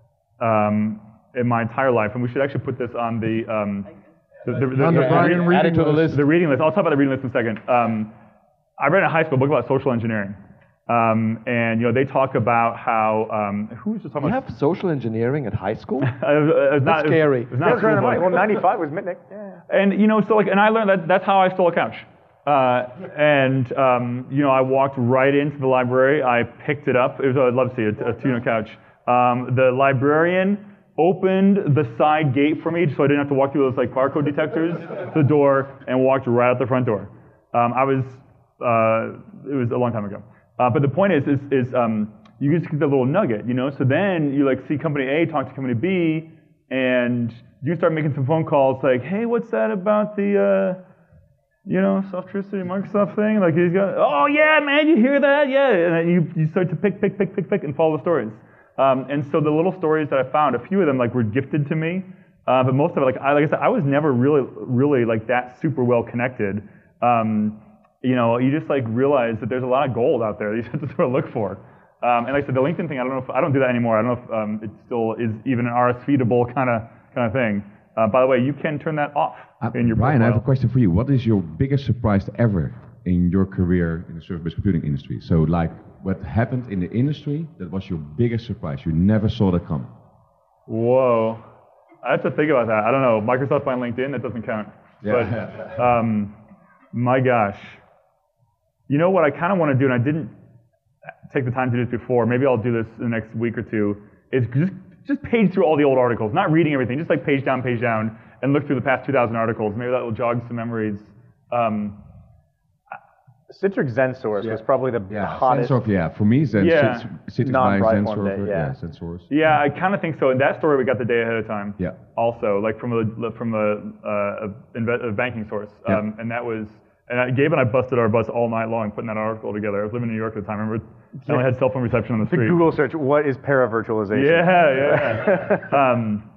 um, in my entire life, and we should actually put this on the, um, The, the, the, on the, the, Brian the, reading list. list. The reading list. I'll talk about the reading list in a second. Um, I read in high school a book about social engineering. Um, and, you know, they talk about how, um, who was just talking You about? have social engineering at high school? it was, it was not, That's scary. It was, it was not a school book. Well, ninety-five was Mitnick. Yeah. And, you know, so like, and I learned that that's how I stole a couch. Uh, and, um, you know, I walked right into the library. I picked it up. It was, I'd love to see it, a two-unit couch. Um, the librarian opened the side gate for me so I didn't have to walk through those like barcode detectors, the door, and walked right out the front door. Um, I was, uh, it was a long time ago. Uh, but the point is, is, is um, you just get the little nugget, you know? So then you like see company A talk to company B, and you start making some phone calls like, hey, what's that about the, uh, you know, Softricity Microsoft thing? Like he's got, oh yeah, man, you hear that? Yeah. And then you, you start to pick, pick, pick, pick, pick, and follow the stories. Um, and so the little stories that I found, a few of them like were gifted to me, uh, but most of it, like I, like I said, I was never really, really like that super well connected. Um, you know, you just like realize that there's a lot of gold out there that you have to sort of look for. Um, and like I said, the LinkedIn thing, I don't know if I don't do that anymore. I don't know if um, it still is even an R S feedable kind of kind of thing. Uh, by the way, you can turn that off Uh, in your Brian, profile. I have a question for you. What is your biggest surprise ever in your career in the service-based computing industry? So, like, what happened in the industry that was your biggest surprise? You never saw that come. Whoa, I have to think about that. I don't know. Microsoft buying LinkedIn, that doesn't count. Yeah. But um, my gosh, you know what I kind of want to do, and I didn't take the time to do this before. Maybe I'll do this in the next week or two. Is just just page through all the old articles, not reading everything, just like page down, page down, and look through the past two thousand articles. Maybe that will jog some memories. Um, Citrix ZenSource Yeah. was probably the Yeah, hottest. Sensor, yeah. For me, Zen, Yeah. Citrix Non-Bright buying one Sensor, day, yeah. yeah, Sensors. yeah, I kind of think so. In that story, we got the day ahead of time. Yeah. Also, like from a from a, uh, a, inve- a banking source, Yeah. um, and that was. And I, Gabe and I busted our butts all night long putting that article together. I was living in New York at the time. I remember I only had cell phone reception on the The street. Google search, what is paravirtualization? Yeah, yeah. um,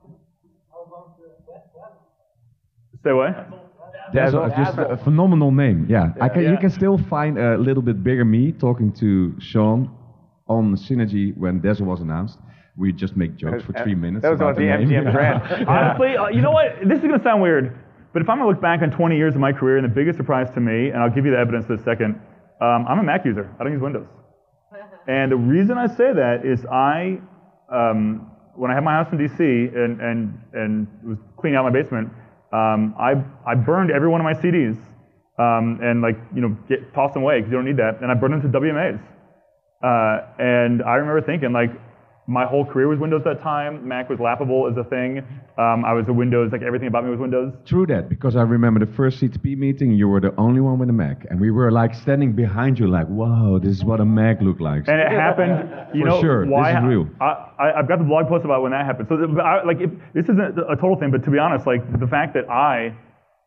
say what? That's a, just a, a phenomenal name. Yeah, I can. Yeah. You can still find a little bit bigger me talking to Sean on Synergy when Dazzle was announced. We just make jokes for three minutes. That was about on the name. M G M brand. Honestly, uh, you know what? This is going to sound weird, but if I'm going to look back on twenty years of my career, and the biggest surprise to me, and I'll give you the evidence in a second, um, I'm a Mac user. I don't use Windows. And the reason I say that is I, um, when I had my house in D C and, and, and was cleaning out my basement, um, I, I burned every one of my C Ds um, and like, you know, get, toss them away because you don't need that. And I burned them to W M As. Uh, and I remember thinking like, my whole career was Windows at that time. Mac was laughable as a thing. Um, I was a Windows, like everything about me was Windows. True that, because I remember the first C T P meeting, you were the only one with a Mac. And we were like standing behind you like, whoa, this is what a Mac looked like. And it happened, you For know, sure, why? this is real. I, I, I've got the blog post about when that happened. So, the, I, like, if, this isn't a total thing, but to be honest, like, the fact that I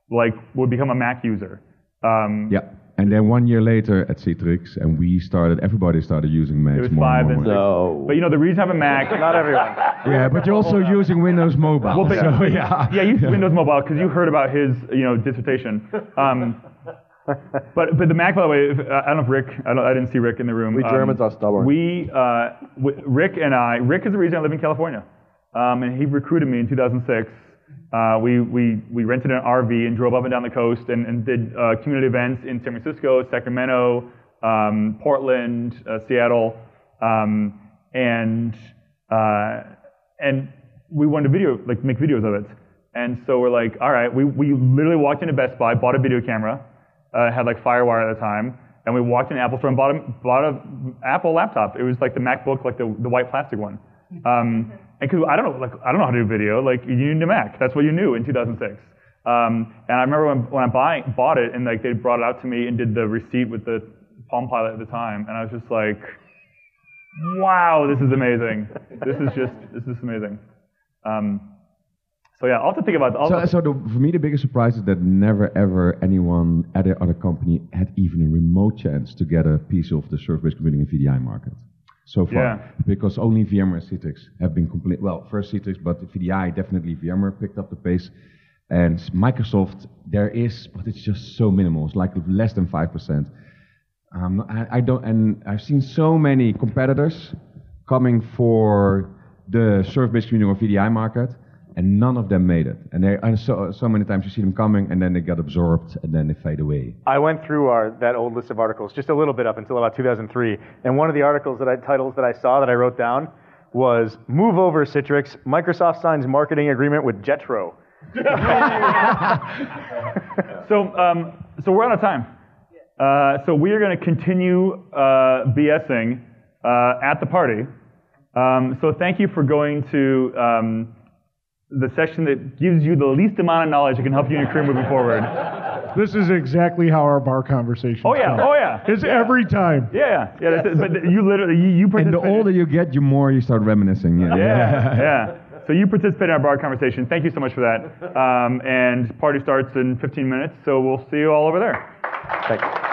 like would become a Mac user. Um, Yeah. And then one year later at Citrix, and we started, everybody started using Macs It was more five and and more. six. No. But you know, the reason I have a Mac. Not everyone. Yeah, but you're also using Windows Mobile. Well, but, so, yeah. yeah, you use Windows Mobile because you heard about his, you know, dissertation. Um, but but the Mac, by the way, if, I don't know if Rick, I, don't, I didn't see Rick in the room. We Germans are stubborn. We, uh, w- Rick and I, Rick is the reason I live in California, um, and he recruited me in two thousand six. Uh, we, we, we rented an R V and drove up and down the coast and, and did uh, community events in San Francisco, Sacramento, um, Portland, uh, Seattle, um, and uh, and we wanted to video, like make videos of it. And so we're like, all right, we, we literally walked into Best Buy, bought a video camera, uh, had like FireWire at the time, and we walked in Apple store and bought a, bought a Apple laptop. It was like the MacBook, like the, the white plastic one. Um, and cause I don't know, like I don't know how to do video. Like you need a Mac. That's what you knew in two thousand six. Um, and I remember when when I buy, bought it and like they brought it out to me and did the receipt with the Palm Pilot at the time, and I was just like, wow, this is amazing. This is just this is amazing. Um, so yeah, I'll have to think about. I'll So, so the, for me, the biggest surprise is that never ever anyone at a other company had even a remote chance to get a piece of the server-based computing and V D I market so far. Yeah. Because only VMware and Citrix have been complete. Well, first Citrix, but V D I definitely VMware picked up the pace. And Microsoft, there is, but it's just so minimal. It's like less than five percent. Um, I, I don't, and I've seen so many competitors coming for the server-based computing or V D I market, and none of them made it. And, they, and so, so many times you see them coming, and then they get absorbed, and then they fade away. I went through our, that old list of articles just a little bit up until about two thousand three, and one of the articles that I, titles that I saw that I wrote down was "Move Over Citrix, Microsoft signs marketing agreement with Jetro." So um, so we're out of time. Uh, so we are going to continue uh, BSing uh, at the party. Um, so thank you for going to um, the section that gives you the least amount of knowledge that can help you in your career moving forward. This is exactly how our bar conversation. Oh yeah, oh yeah. It's yeah. every time. Yeah, yeah. That's it. But you literally, you, you And the participated. older you get, the more you start reminiscing. Yeah, Yeah, yeah. So you participated in our bar conversation. Thank you so much for that. Um, and party starts in fifteen minutes, so we'll see you all over there. Thank you.